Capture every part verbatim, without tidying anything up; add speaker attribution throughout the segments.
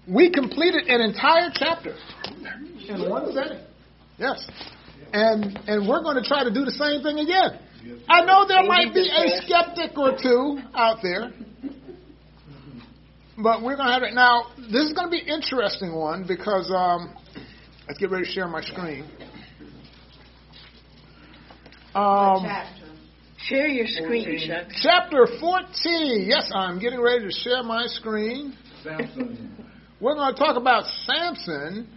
Speaker 1: we completed an entire chapter in one setting. Yes. And and we're going to try to do the same thing again. I know there might be a skeptic or two out there, but we're going to have it. Now, this is going to be an interesting one because um, let's get ready to share my screen. Um,
Speaker 2: share your screen, Chuck.
Speaker 1: Chapter fourteen. Yes, I'm getting ready to share my screen. Samson. We're going to talk about Samson.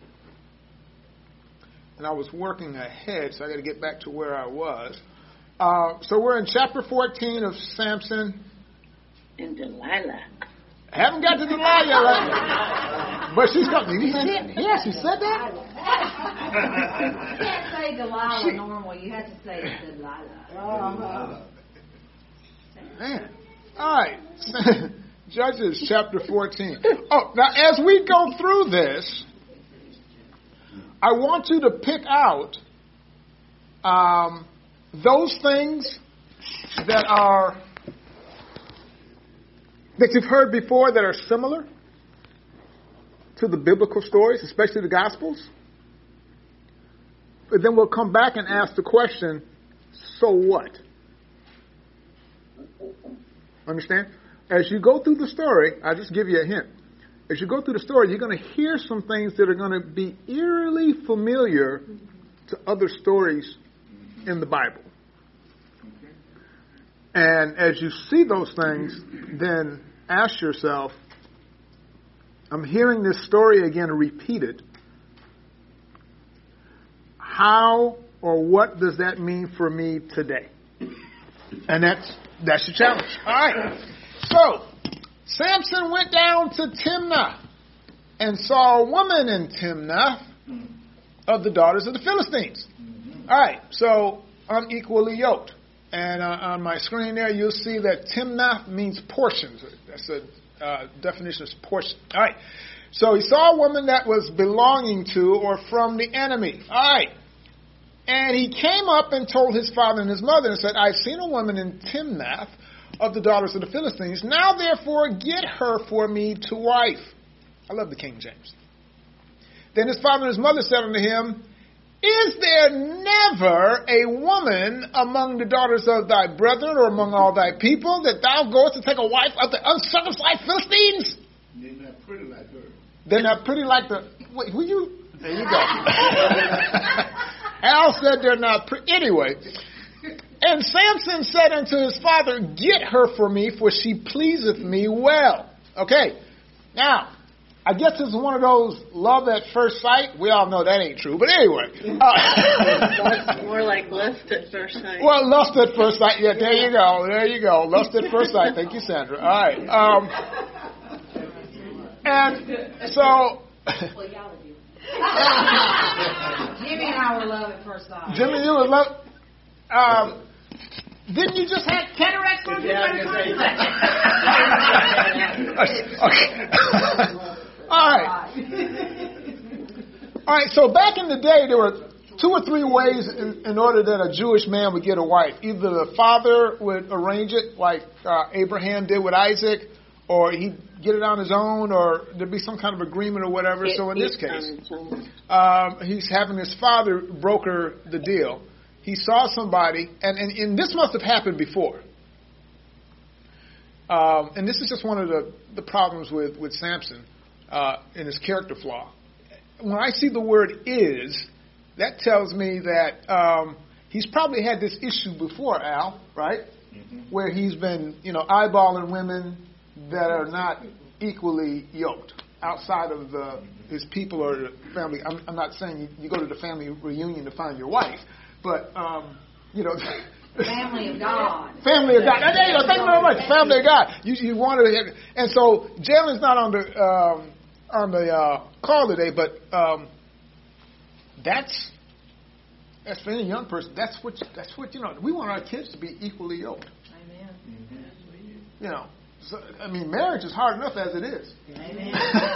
Speaker 1: And I was working ahead, so I got to get back to where I was. Uh, so we're in chapter fourteen of Samson.
Speaker 2: And Delilah.
Speaker 1: I haven't got to Delilah yet. But she's coming. Did you see it? Yeah, she said that.
Speaker 3: You can't say Delilah she, normal. You have to say Delilah.
Speaker 1: Man. All right. Judges chapter fourteen. Oh, now as we go through this, I want you to pick out um, those things that are that you've heard before that are similar to the biblical stories, especially the Gospels. But then we'll come back and ask the question, so what? Understand? As you go through the story, I'll just give you a hint. As you go through the story, you're going to hear some things that are going to be eerily familiar to other stories in the Bible. And as you see those things, then ask yourself, I'm hearing this story again repeated. How or what does that mean for me today? And that's that's your challenge. All right. So, Samson went down to Timnah and saw a woman in Timnah of the daughters of the Philistines. All right, so unequally yoked. And uh, on my screen there, you'll see that Timnah means portions. That's the uh, definition of portion. All right, so he saw a woman that was belonging to or from the enemy. All right, and he came up and told his father and his mother and said, I've seen a woman in Timnah of the daughters of the Philistines. Now, therefore, get her for me to wife. I love the King James. Then his father and his mother said unto him, Is there never a woman among the daughters of thy brethren or among all thy people that thou goest to take a wife of the uncircumcised Philistines?
Speaker 4: They're not pretty like her.
Speaker 1: They're not pretty like the... Wait, who you... There you go. Al said they're not pretty. Anyway... And Samson said unto his father, Get her for me, for she pleaseth me well. Okay. Now, I guess it's one of those love at first sight. We all know that ain't true, but anyway.
Speaker 2: Uh, more like lust at first sight.
Speaker 1: Well, lust at first sight. Yeah, there you go. There you go. Lust at first sight. Thank you, Sandra. All right. Um, and so...
Speaker 3: Jimmy and I were love at first sight.
Speaker 1: Jimmy, you were love... Um, didn't you just have cataract surgery? Okay. All right. All right. So back in the day, there were two or three ways in, in order that a Jewish man would get a wife. Either the father would arrange it, like uh, Abraham did with Isaac, or he'd get it on his own, or there'd be some kind of agreement or whatever. It, so in this case, um, he's having his father broker the deal. He saw somebody, and, and, and this must have happened before. Um, and this is just one of the, the problems with, with Samson uh, in his character flaw. When I see the word is, that tells me that um, he's probably had this issue before, Al, right? Mm-hmm. Where he's been, you know, eyeballing women that are not equally yoked outside of the, his people or the family. I'm, I'm not saying you, you go to the family reunion to find your wife. But, um, you know...
Speaker 3: Family of God.
Speaker 1: Family of God. There you go. Thank you very much. Family of God. You, you wanted to... And so, Jalen's not on the um, on the uh, call today, but um, that's... That's for any young person. That's what, that's what, you know, we want our kids to be equally yoked.
Speaker 3: Amen.
Speaker 1: Mm-hmm. You know, so, I mean, marriage is hard enough as it is.
Speaker 3: Amen.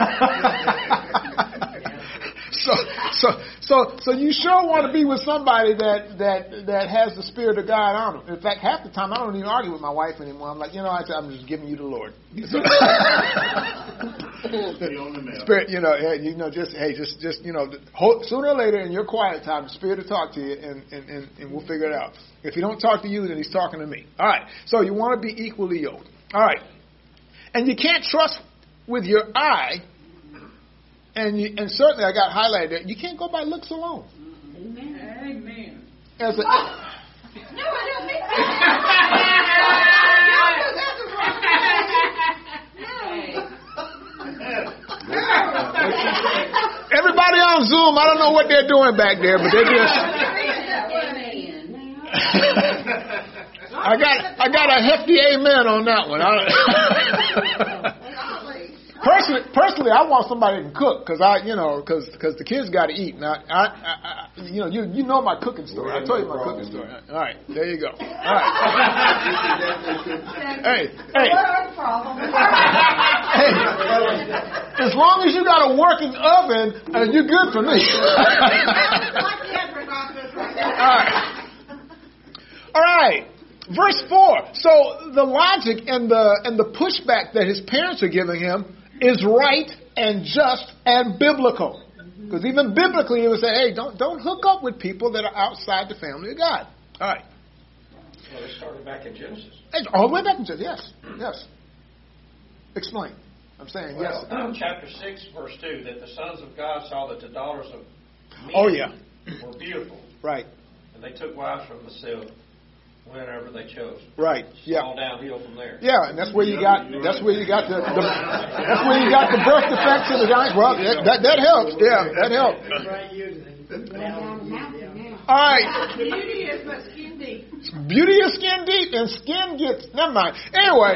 Speaker 1: So, so, so, so you sure want to be with somebody that, that, that has the Spirit of God on them. In fact, half the time I don't even argue with my wife anymore. I'm like, you know, I, I'm just giving you the Lord. So,
Speaker 4: Be on the mail.
Speaker 1: Spirit, you know, hey, you know, just hey, just just you know, hold, sooner or later in your quiet time, the Spirit will talk to you, and, and, and, and we'll figure it out. If he don't talk to you, then he's talking to me. All right. So you want to be equally yoked. All right. And you can't trust with your eye, and you, and certainly I got highlighted there. You can't go by looks alone.
Speaker 3: Amen. Amen.
Speaker 1: As a,
Speaker 3: No, I don't think that.
Speaker 1: everybody on Zoom, I don't know what they're doing back there, but they're just. I got I got a hefty amen on that one. I, personally, personally, I want somebody who can cook because I, you know, because because the kids got to eat. Now, I, I, I, you know, you you know my cooking story. I told you my cooking story. All right, there you go. All right. hey, hey, hey. As long as you got a working oven, uh, you're good for me. All right. All right. Verse four. So the logic and the and the pushback that his parents are giving him is right and just and biblical. Because even biblically, he would say, "Hey, don't don't hook up with people that are outside the family of God." All right.
Speaker 5: Well, they started back in Genesis.
Speaker 1: It's all the way back in Genesis. Yes. Yes. Explain. I'm saying
Speaker 5: well,
Speaker 1: yes.
Speaker 5: Chapter six, verse two, that the sons of God saw that the daughters of men
Speaker 1: oh yeah.
Speaker 5: were beautiful,
Speaker 1: Right.
Speaker 5: and they took wives from the self whenever they chose.
Speaker 1: Right.
Speaker 5: It's
Speaker 1: Yeah.
Speaker 5: all downhill from there.
Speaker 1: Yeah, and that's where you got. That's where you got the. the that's where you got the birth defects and the giant. Well, that, that that helps. Yeah, that helps. All right.
Speaker 3: Beauty is but skin deep.
Speaker 1: Beauty is skin deep, and skin gets. Never mind. Anyway.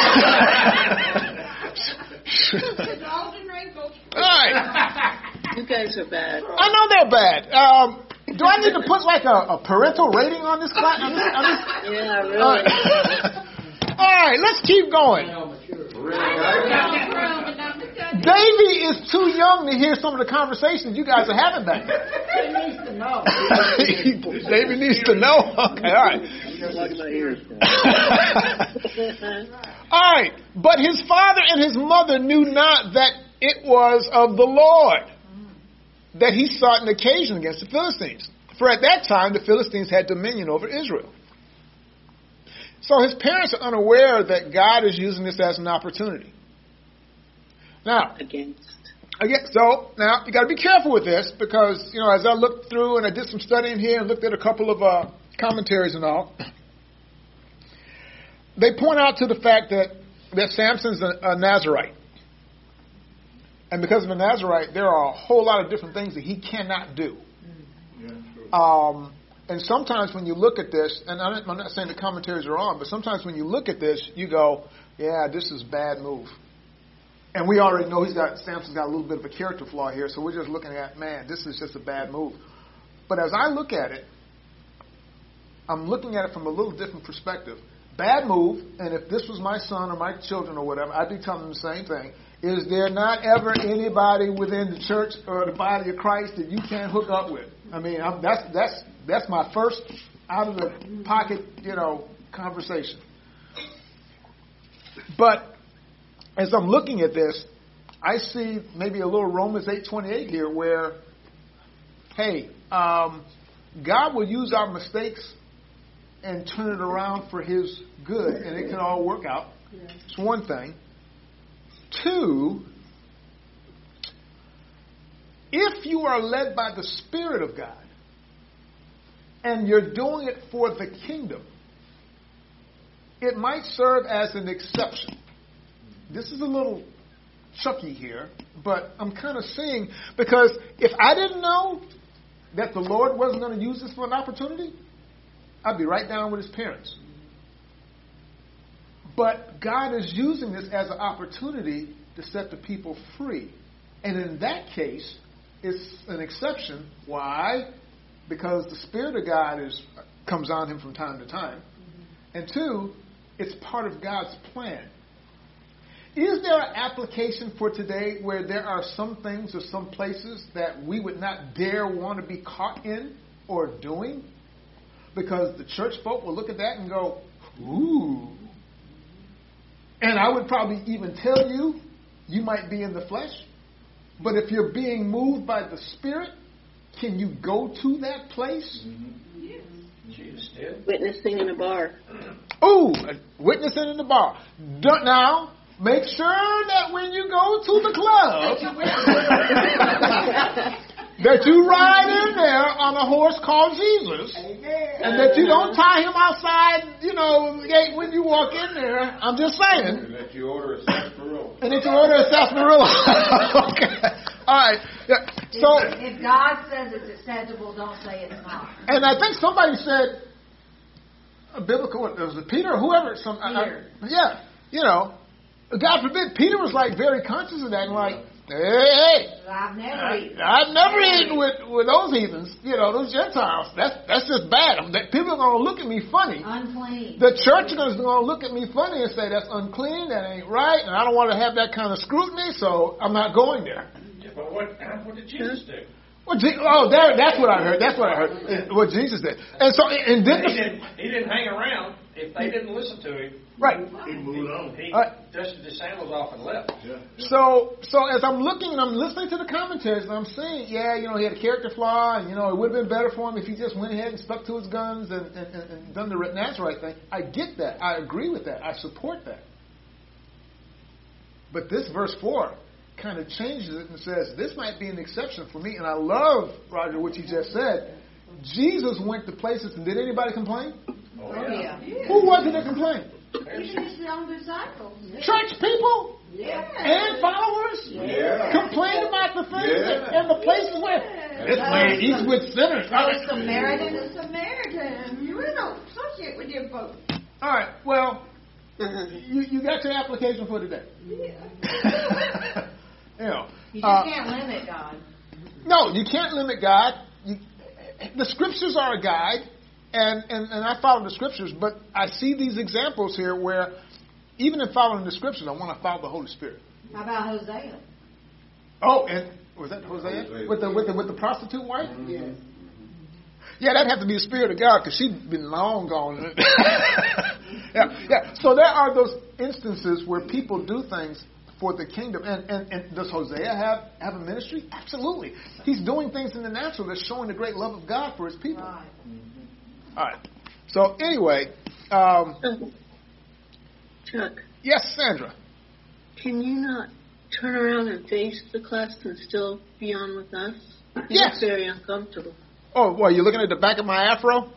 Speaker 3: Golden wrinkles.
Speaker 1: All right.
Speaker 2: You guys are bad.
Speaker 1: I know they're bad. Um, do I need to put like a, a parental rating on this class? On this, on this?
Speaker 2: Yeah, really.
Speaker 1: All right. All right, let's keep going. Davy is too young to hear some of the conversations you guys are having back there.
Speaker 3: He needs to know.
Speaker 1: Davy needs to know. Okay, all right. All right, but his father and his mother knew not that it was of the Lord that he sought an occasion against the Philistines. For at that time, the Philistines had dominion over Israel. So his parents are unaware that God is using this as an opportunity. Now,
Speaker 2: Against.
Speaker 1: again, so now you got to be careful with this because, you know, as I looked through and I did some studying here and looked at a couple of uh, commentaries and all, they point out to the fact that, that Samson's a, a Nazirite. And because of a Nazirite, there are a whole lot of different things that he cannot do.
Speaker 4: Yeah, true.
Speaker 1: Um, and sometimes when you look at this, and I'm not, I'm not saying the commentaries are wrong, but sometimes when you look at this, you go, yeah, this is a bad move. And we already know he's got, Samson's got a little bit of a character flaw here, so we're just looking at, man, this is just a bad move. But as I look at it, I'm looking at it from a little different perspective. Bad move, and if this was my son or my children or whatever, I'd be telling them the same thing. Is there not ever anybody within the church or the body of Christ that you can't hook up with? I mean, I'm, that's that's that's my first out of the pocket, you know, conversation. But as I'm looking at this, I see maybe a little Romans eight twenty-eight here, where, hey, um, God will use our mistakes and turn it around for His good, and it can all work out. It's one thing. Two, if you are led by the Spirit of God and you're doing it for the kingdom, it might serve as an exception. This is a little chucky here, but I'm kind of seeing, because if I didn't know that the Lord wasn't going to use this for an opportunity, I'd be right down with his parents. But God is using this as an opportunity to set the people free. And in that case, it's an exception. Why? Because the Spirit of God is comes on him from time to time. Mm-hmm. And two, it's part of God's plan. Is there an application for today where there are some things or some places that we would not dare want to be caught in or doing? Because the church folk will look at that and go, ooh. And I would probably even tell you you might be in the flesh, but if you're being moved by the Spirit, can you go to that place?
Speaker 5: Mm-hmm. Yes. Jesus did.
Speaker 2: Witnessing in a bar.
Speaker 1: Ooh, witnessing in the bar. Don't, now, make sure that when you go to the club, that you ride in there on a horse called Jesus, and that you don't tie him outside, you know, the gate when you walk in there. I'm just saying.
Speaker 4: And that you order a sarsaparilla.
Speaker 1: And that you order a sarsaparilla. Okay. All right. Yeah. So,
Speaker 3: if, if God says it's acceptable, don't say it's not.
Speaker 1: And I think somebody said, a biblical, was it Peter or whoever? Some,
Speaker 3: Peter.
Speaker 1: I, I, yeah. You know, God forbid, Peter was like very conscious of that and like, hey, hey.
Speaker 3: I've never
Speaker 1: I,
Speaker 3: eaten.
Speaker 1: I've never eaten with, with those heathens, you know, those Gentiles. That's that's just bad. People are going to look at me funny.
Speaker 3: Unclean.
Speaker 1: The church is going to look at me funny and say, that's unclean, that ain't right, and I don't want to have that kind of scrutiny, so I'm not going there.
Speaker 5: Yeah, but what, what did Jesus do?
Speaker 1: Well, Je- oh, there, that's what I heard. That's what I heard. What Jesus did. And so, and then
Speaker 5: He didn't, he didn't hang around. If they didn't listen to him,
Speaker 1: right.
Speaker 4: He moved on.
Speaker 5: he
Speaker 1: Right.
Speaker 5: dusted his sandals off and left.
Speaker 4: Yeah.
Speaker 1: So, so as I'm looking and I'm listening to the commentaries and I'm saying, yeah, you know, he had a character flaw, and you know, it would have been better for him if he just went ahead and stuck to his guns and, and, and, and done the Nazarite thing. I get that. I agree with that. I support that. But this verse four kind of changes it and says, this might be an exception for me. And I love, Roger, what you just said. Jesus went to places, and did anybody complain?
Speaker 5: Oh,
Speaker 3: Oh,
Speaker 5: yeah.
Speaker 3: yeah.
Speaker 1: Who was it that complained?
Speaker 3: Even his own disciples.
Speaker 1: Church people
Speaker 3: Yeah.
Speaker 1: and followers
Speaker 4: Yeah.
Speaker 1: complained about the things
Speaker 4: Yeah.
Speaker 1: and the places where this man eats with sinners.
Speaker 3: The Samaritan is Samaritan. You don't associate with your folks.
Speaker 1: All right, well, you, you got your application for today.
Speaker 3: Yeah.
Speaker 1: You know,
Speaker 3: You just
Speaker 1: uh,
Speaker 3: can't limit God.
Speaker 1: no, you can't limit God. You, the scriptures are a guide, and, and, and I follow the scriptures, but I see these examples here where even in following the scriptures, I want to follow the Holy Spirit.
Speaker 3: How about Hosea?
Speaker 1: Oh, and was that Hosea?
Speaker 4: Hosea.
Speaker 1: With the with the with the prostitute wife?
Speaker 4: Mm-hmm.
Speaker 3: Yes.
Speaker 1: Yeah, that'd have to be the Spirit of God because she'd been long gone. yeah, yeah. So there are those instances where people do things for the kingdom. And, and, and does Hosea have, have a ministry? Absolutely. He's doing things in the natural that's showing the great love of God for his people.
Speaker 3: Right.
Speaker 1: All right. So anyway, um,
Speaker 2: Chuck,
Speaker 1: yes, Sandra.
Speaker 2: can you not turn around and face the class and still be on with us? You
Speaker 1: Yes.
Speaker 2: look very uncomfortable.
Speaker 1: Oh, boy, you're looking at the back of my afro?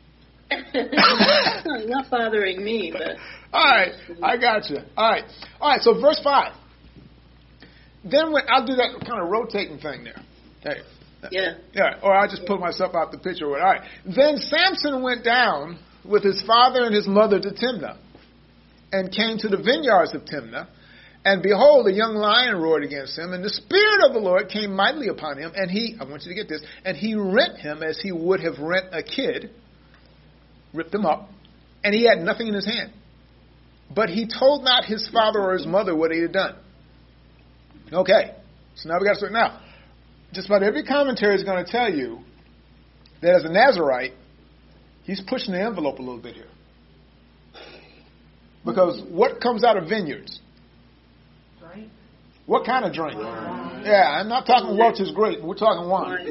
Speaker 2: Not bothering me, but
Speaker 1: All right, I got you. All right, all right. So verse five. Then when I'll do that kind of rotating thing there. Hey,
Speaker 2: yeah.
Speaker 1: yeah. Or I'll just put myself out the picture. All right. Then Samson went down with his father and his mother to Timnah, and came to the vineyards of Timnah. And behold, a young lion roared against him, and the Spirit of the Lord came mightily upon him, and he, I want you to get this, and he rent him as he would have rent a kid, ripped him up, and he had nothing in his hand. But he told not his father or his mother what he had done. Okay, so now we got to start. Now, just about every commentary is going to tell you that as a Nazarite, he's pushing the envelope a little bit here. Because what comes out of vineyards?
Speaker 3: Drink.
Speaker 1: What kind of drink?
Speaker 3: Wine.
Speaker 1: Yeah, I'm not talking Welch's grape. We're talking wine.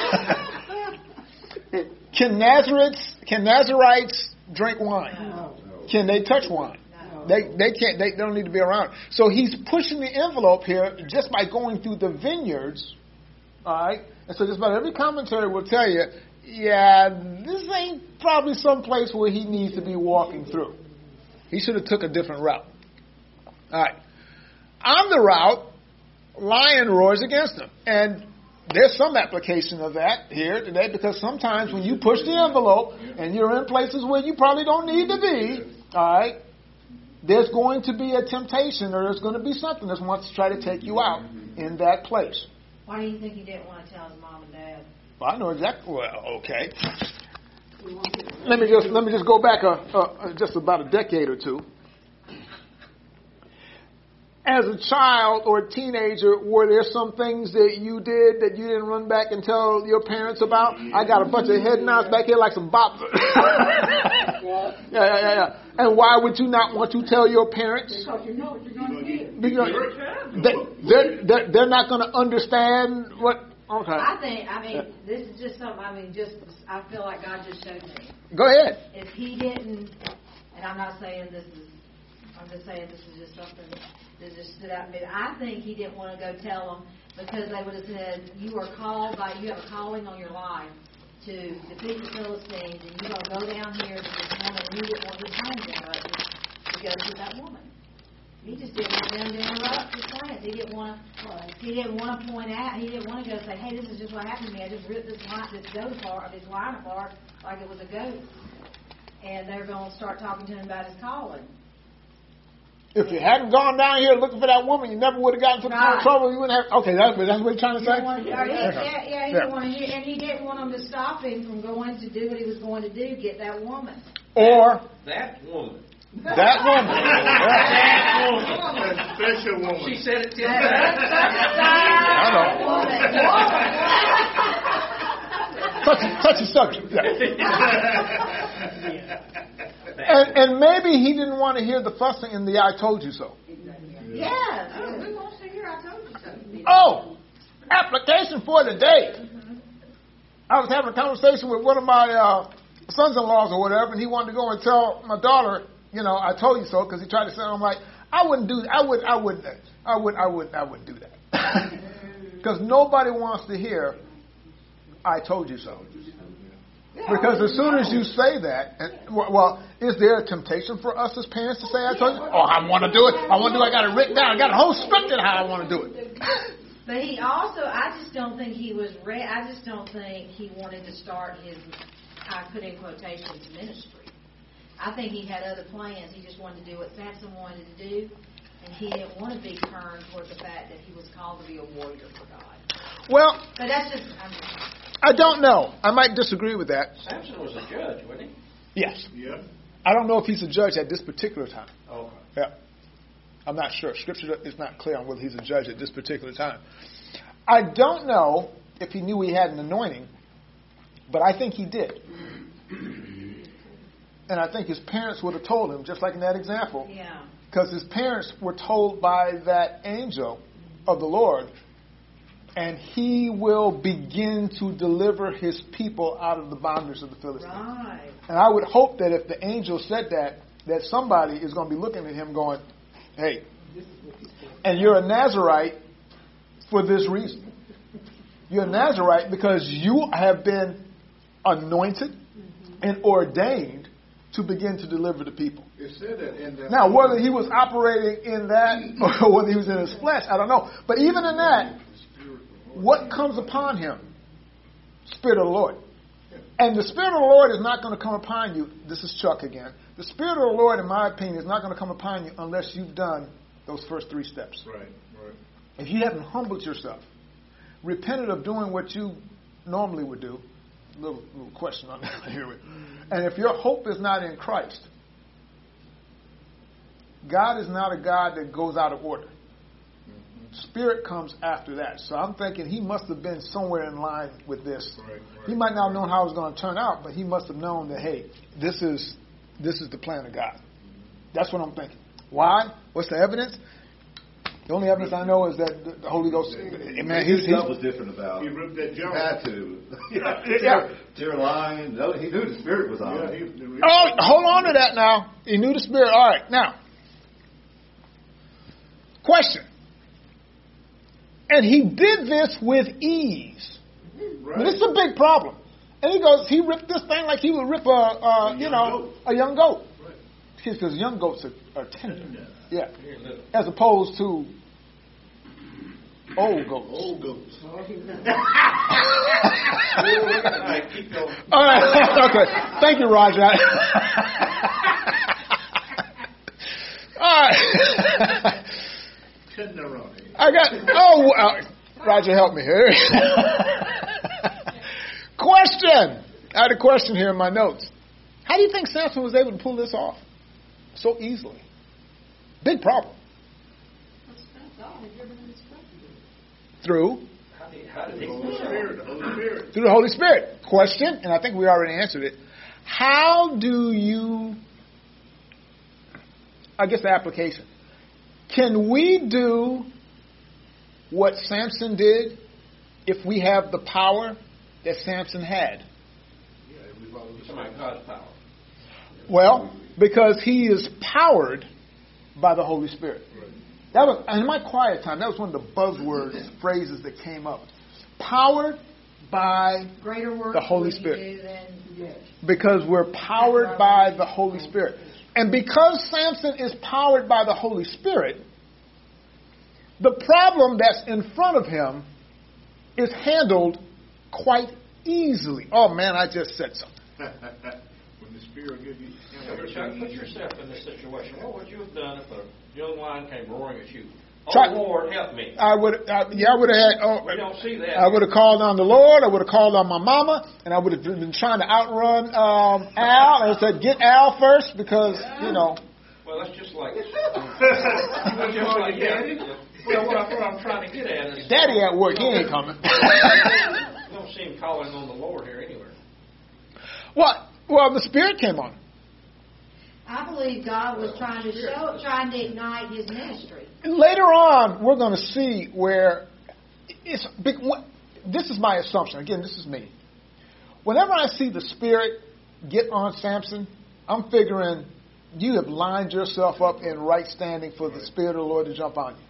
Speaker 1: Can Nazarites, can Nazarites drink wine?
Speaker 3: No.
Speaker 1: Can they touch wine?
Speaker 3: No.
Speaker 1: They they can't. They don't need to be around. So he's pushing the envelope here just by going through the vineyards. All right, and so just about every commentary will tell you, yeah, this ain't probably some place where he needs to be walking through. He should have took a different route. All right, on the route, lion roars against him, and there's some application of that here today, because sometimes when you push the envelope and you're in places where you probably don't need to be, all right, there's going to be a temptation, or there's going to be something that wants to try to take you out in that place.
Speaker 3: Why do you think he didn't want to tell his mom and dad?
Speaker 1: Well, I know exactly. Well, okay. Let me just let me just go back a, a, just about a decade or two. As a child or a teenager, were there some things that you did that you didn't run back and tell your parents about? I got a bunch of head nods back here like some bops. yeah, yeah, yeah, yeah. And why would you not want to tell your parents?
Speaker 3: Because you know what you're going to do.
Speaker 1: because they, they're, they're, they're not going to understand what. Okay.
Speaker 3: I think, I mean, this is just something, I mean, just, I feel like God just showed me.
Speaker 1: Go ahead.
Speaker 3: If he didn't, and I'm not saying this is, I'm just saying this is just something that just stood out to me. I think he didn't want to go tell them because they would have said, you are called by, you have a calling on your life to defeat the Philistines, and you're going to go down here to this woman, and you didn't want his home interrupted to go to that woman. He just didn't want them to interrupt his plans. He didn't want to. He didn't want to point out. He didn't want to go say, "Hey, this is just what happened to me. I just ripped this line, this goat apart, this line apart, like it was a goat." And they're going to start talking to him about his calling.
Speaker 1: If you hadn't gone down here looking for that woman, you never would have gotten into the kind of trouble. You wouldn't have. Okay, that's, that's what you're trying to say.
Speaker 3: Want to, or he, yeah, yeah, he didn't want to, and he didn't want them to stop him from going to do what he was going to do, get that woman.
Speaker 1: Or
Speaker 5: That woman.
Speaker 1: that woman.
Speaker 5: That woman.
Speaker 4: That special woman.
Speaker 5: She said it ten
Speaker 3: That,
Speaker 1: I know. Touch, touch the subject. Yeah. And, and maybe he didn't want to hear the fussing and the "I told you so."
Speaker 3: Yes. Oh, we want to hear I told you so.
Speaker 1: Oh, application for today. I was having a conversation with one of my uh, sons-in-laws or whatever, and he wanted to go and tell my daughter, you know, "I told you so," because he tried to say, I'm like, I wouldn't do, I would, I would, I would, I would, I wouldn't do that, because nobody wants to hear "I told you so." Because as soon as you say that, and, well, is there a temptation for us as parents to say, "I told you"? Oh, I want to do it. I want to do it. I got it written down. I got a whole script in how I want to do it.
Speaker 3: But he also, I just don't think he was ready. I just don't think he wanted to start his, I put in quotations, ministry. I think he had other plans. He just wanted to do what Samson wanted to do, and he didn't want to be turned toward the fact that he was called to be a warrior for God.
Speaker 1: Well,
Speaker 3: But that's just, I mean,
Speaker 1: I don't know. I might disagree with that.
Speaker 5: Samson was a judge, wasn't he?
Speaker 1: Yes.
Speaker 4: Yeah.
Speaker 1: I don't know if he's a judge at this particular time.
Speaker 5: Okay.
Speaker 1: Yeah. I'm not sure. Scripture is not clear on whether he's a judge at this particular time. I don't know if he knew he had an anointing, but I think he did. And I think his parents would have told him, just like in that example.
Speaker 3: yeah.
Speaker 1: Because his parents were told by that angel of the Lord, and he will begin to deliver his people out of the bondage of the Philistines.
Speaker 3: Right.
Speaker 1: And I would hope that if the angel said that, that somebody is going to be looking at him going, "Hey, and you're a Nazirite for this reason. You're a Nazirite because you have been anointed and ordained to begin to deliver the people."
Speaker 4: It said that in that.
Speaker 1: Now, whether he was operating in that or whether he was in his flesh, I don't know. But even in that, what comes upon him? Spirit of the Lord. And the Spirit of the Lord is not going to come upon you. This is Chuck again. The Spirit of the Lord, in my opinion, is not going to come upon you unless you've done those first three steps.
Speaker 4: Right, right.
Speaker 1: If you haven't humbled yourself, repented of doing what you normally would do, little little question on that here. And if your hope is not in Christ, God is not a God that goes out of order. Spirit comes after that. So I'm thinking he must have been somewhere in line with this.
Speaker 4: Right, right.
Speaker 1: He might not have known how it was going to turn out, but he must have known that, hey, this is this is the plan of God. That's what I'm thinking. Why? What's the evidence? The only evidence I know is that the, the Holy Ghost. Man,
Speaker 6: his
Speaker 1: he's,
Speaker 6: stuff
Speaker 1: he's,
Speaker 6: was different about.
Speaker 4: He ripped that
Speaker 6: He
Speaker 4: jaw.
Speaker 6: had to.
Speaker 1: Yeah.
Speaker 6: Tear, tear a line. No, he knew the Spirit was on.
Speaker 4: Yeah,
Speaker 6: him.
Speaker 4: he, he
Speaker 1: oh, hold on to that now. He knew the Spirit. All right, now. Question. And he did this with ease.
Speaker 4: right.
Speaker 1: Now, this is a big problem. And he goes, he ripped this thing like he would rip a, a,
Speaker 4: A
Speaker 1: you
Speaker 4: young
Speaker 1: know,
Speaker 4: goat.
Speaker 1: a young goat.
Speaker 4: Right.
Speaker 1: Because young goats are, are tender.
Speaker 4: Tender.
Speaker 1: Yeah.
Speaker 5: Here, look.
Speaker 1: As opposed to old goats.
Speaker 4: Old goats.
Speaker 5: All right, keep going.
Speaker 1: All right. Okay. Thank you, Roger. All right.
Speaker 4: Tenderoni.
Speaker 1: I got, oh, uh, Roger, help me here. Question. I had a question here in my notes. How do you think Samson was able to pull this off so easily? Big problem. Through?
Speaker 5: How did, how did he
Speaker 4: The Holy Spirit. The Holy Spirit.
Speaker 1: Through the Holy Spirit. Question, and I think we already answered it. How do you, I guess the application, Can we do what Samson did if we have the power that Samson had?
Speaker 4: Yeah, we follow the
Speaker 5: Somebody God's power.
Speaker 1: Well, because he is powered by the Holy Spirit.
Speaker 4: Right.
Speaker 1: That was, and in my quiet time, that was one of the buzzwords, phrases that came up. Powered by
Speaker 3: Greater work
Speaker 1: the Holy
Speaker 3: would you
Speaker 1: Spirit.
Speaker 3: do than- yes.
Speaker 1: Because we're powered by the Holy Spirit. And because Samson is powered by the Holy Spirit, the problem that's in front of him is handled quite easily. Oh, man, I just said something.
Speaker 4: When the Spirit gives you, you know,
Speaker 5: Put yourself- put yourself in this situation. What would you have done if a young lion came roaring at you? Oh,
Speaker 1: Try-
Speaker 5: Lord, help me.
Speaker 1: I would, I, yeah, I would have had. Oh,
Speaker 5: We don't see that.
Speaker 1: I would have called on the Lord. I would have called on my mama, and I would have been trying to outrun um, Al. And I said, "Get Al first, because you know."
Speaker 5: Well, that's just like. That's just like yeah. Well, what, I, what I'm trying to get at is.
Speaker 1: Daddy at work, he ain't coming.
Speaker 5: You don't see him calling on the Lord here anywhere.
Speaker 1: Well, well, the Spirit came on.
Speaker 3: I believe God was trying to show, trying to ignite his ministry.
Speaker 1: Later on, we're going to see where it's big. This is my assumption. Again, this is me. Whenever I see the Spirit get on Samson, I'm figuring you have lined yourself up in right standing for the Spirit of the Lord to jump on you.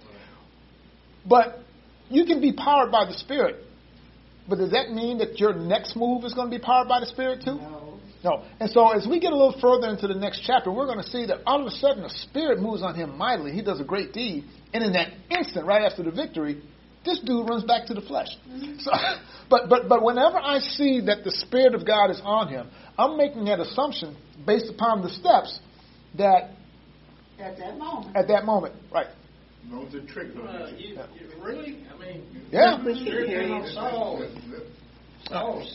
Speaker 1: But you can be powered by the Spirit. But does that mean that your next move is going to be powered by the Spirit too?
Speaker 2: No.
Speaker 1: No. And so as we get a little further into the next chapter, we're going to see that all of a sudden the Spirit moves on him mightily. He does a great deed. And in that instant, right after the victory, this dude runs back to the flesh. Mm-hmm. So, but, but, but whenever I see that the Spirit of God is on him, I'm making that assumption based upon the steps that
Speaker 2: At that moment.
Speaker 1: at that moment, right.
Speaker 4: No, it's a trick.
Speaker 5: Uh, you, you really? I mean,
Speaker 1: Yeah.
Speaker 5: the Spirit came on Saul. Saul's.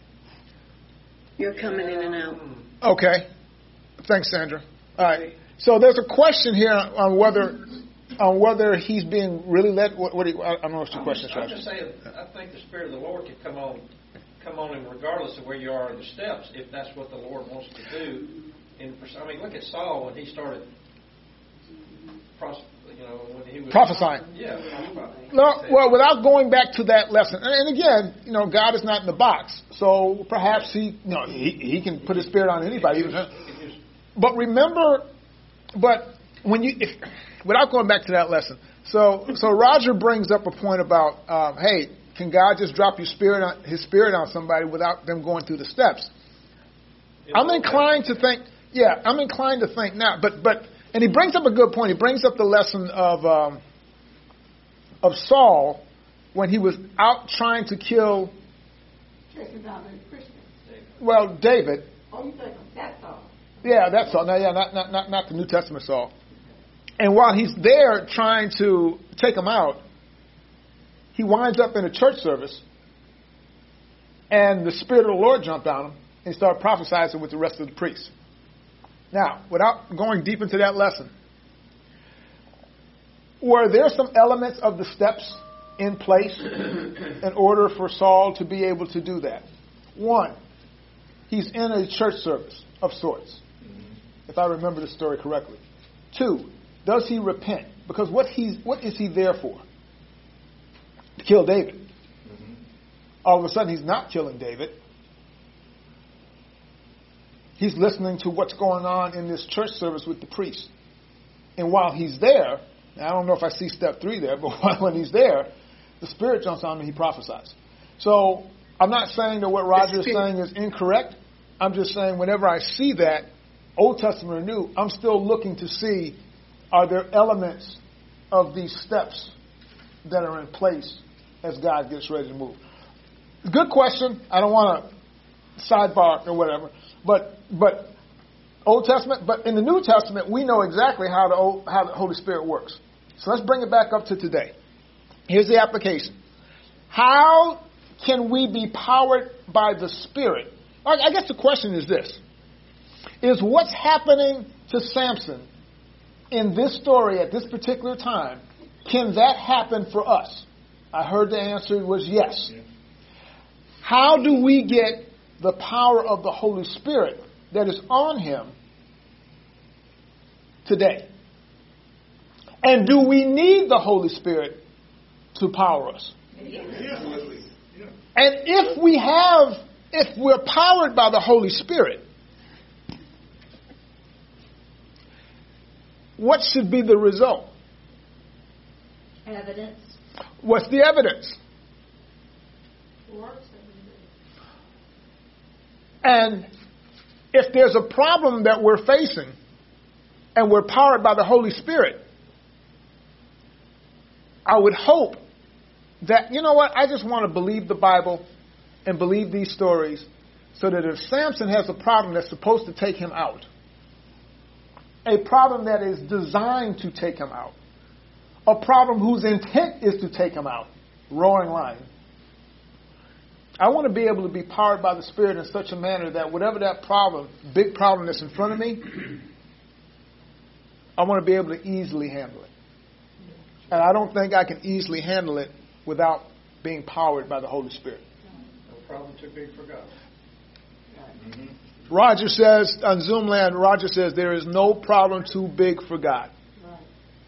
Speaker 2: You're coming in and out.
Speaker 1: Okay. Thanks, Sandra. All right. So there's a question here on whether on whether he's being really led. What, what do you, I don't know what your
Speaker 5: I'm
Speaker 1: question
Speaker 5: just,
Speaker 1: is.
Speaker 5: I'm just saying, I think the Spirit of the Lord can come on, come on him regardless of where you are in the steps, if that's what the Lord wants to do. And for, I mean, look at Saul when he started, pros, you know, when he was
Speaker 1: Prophesying.
Speaker 5: Yeah.
Speaker 1: No, well, without going back to that lesson, and, and again, you know, God is not in the box, so perhaps he, you know, he, he can put his Spirit on anybody. But remember, but when you, if, without going back to that lesson, so so Roger brings up a point about, um, hey, can God just drop your spirit on, His Spirit on somebody without them going through the steps? I'm inclined to think, yeah, I'm inclined to think not, but but. And he brings up a good point. He brings up the lesson of um, of Saul when he was out trying to kill, well, David.
Speaker 2: Oh, you think that's all?
Speaker 1: Yeah, that's Saul. No, yeah, not, not not not the New Testament Saul. And while he's there trying to take him out, he winds up in a church service, and the Spirit of the Lord jumped on him and started prophesying with the rest of the priests. Now, without going deep into that lesson, were there some elements of the steps in place in order for Saul to be able to do that? One, he's in a church service of sorts, if I remember the story correctly. Two, does he repent? Because what he's what is he there for? To kill David. Mm-hmm. All of a sudden, he's not killing David. He's listening to what's going on in this church service with the priest. And while he's there, I don't know if I see step three there, but when he's there, the Spirit jumps on him and he prophesies. So I'm not saying that what Roger is saying is incorrect. I'm just saying whenever I see that, Old Testament or New, I'm still looking to see, are there elements of these steps that are in place as God gets ready to move? Good question. I don't want to sidebar or whatever. But but Old Testament, but in the New Testament, we know exactly how the old, how the Holy Spirit works. So let's bring it back up to today. Here's the application. How can we be powered by the Spirit? I guess the question is this. Is what's happening to Samson in this story at this particular time, can that happen for us? I heard the answer was yes. How do we get the power of the Holy Spirit that is on him today? And do we need the Holy Spirit to power us?
Speaker 4: Absolutely. Yeah.
Speaker 1: And if we have, if we're powered by the Holy Spirit, what should be the result?
Speaker 3: Evidence.
Speaker 1: What's the evidence?
Speaker 3: Works that we do.
Speaker 1: And if there's a problem that we're facing and we're powered by the Holy Spirit, I would hope that, you know what, I just want to believe the Bible and believe these stories so that if Samson has a problem that's supposed to take him out, a problem that is designed to take him out, a problem whose intent is to take him out, roaring lion, I want to be able to be powered by the Spirit in such a manner that whatever that problem, big problem that's in front of me, I want to be able to easily handle it. And I don't think I can easily handle it without being powered by the Holy Spirit.
Speaker 5: No problem too big for God.
Speaker 4: Mm-hmm.
Speaker 1: Roger says, on Zoomland, Roger says, there is no problem too big for God.
Speaker 3: Right.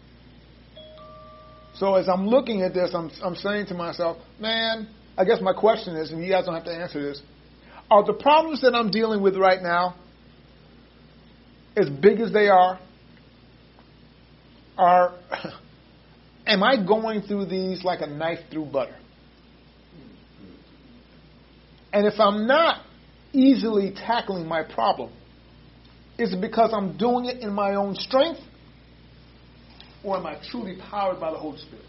Speaker 1: So as I'm looking at this, I'm, I'm saying to myself, man, I guess my question is, and you guys don't have to answer this, are the problems that I'm dealing with right now, as big as they are, are, am I going through these like a knife through butter? And if I'm not easily tackling my problem, is it because I'm doing it in my own strength, or am I truly powered by the Holy Spirit?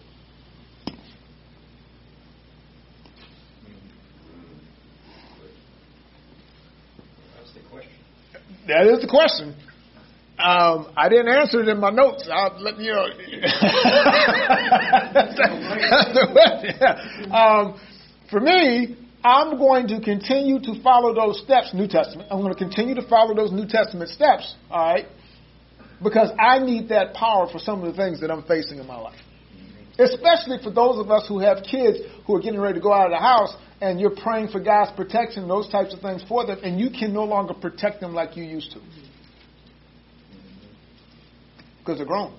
Speaker 5: That's the question.
Speaker 1: That is the question. Um, I didn't answer it in my notes. I'll let you know. yeah. um, for me, I'm going to continue to follow those steps, New Testament. I'm going to continue to follow those New Testament steps, all right? Because I need that power for some of the things that I'm facing in my life. Especially for those of us who have kids who are getting ready to go out of the house and you're praying for God's protection, those types of things for them, and you can no longer protect them like you used to. Because they're grown.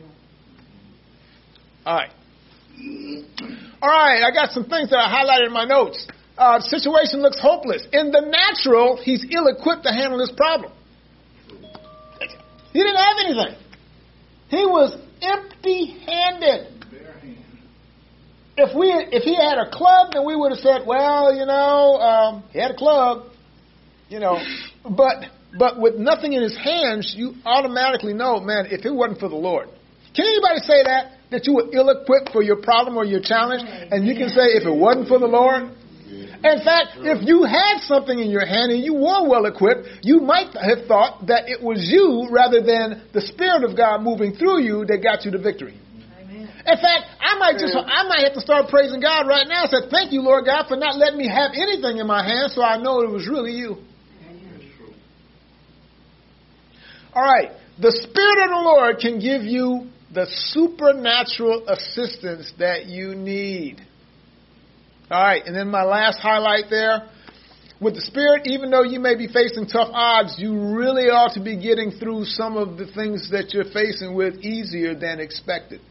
Speaker 1: All right. All right, I got some things that I highlighted in my notes. Uh, the situation looks hopeless. In the natural, he's ill-equipped to handle this problem. He didn't have anything. He was empty-handed. If we, if he had a club, then we would have said, well, you know, um, he had a club, you know. But but with nothing in his hands, you automatically know, man, if it wasn't for the Lord. Can anybody say that? That you were ill-equipped for your problem or your challenge? And you can say, if it wasn't for the Lord? In fact, if you had something in your hand and you were well-equipped, you might have thought that it was you rather than the Spirit of God moving through you that got you the victory. Amen. In fact, I might just I might have to start praising God right now and say, thank you, Lord God, for not letting me have anything in my hand so I know it was really you. All right. The Spirit of the Lord can give you the supernatural assistance that you need. All right, and then my last highlight there. With the Spirit, even though you may be facing tough odds, you really ought to be getting through some of the things that you're facing with easier than expected.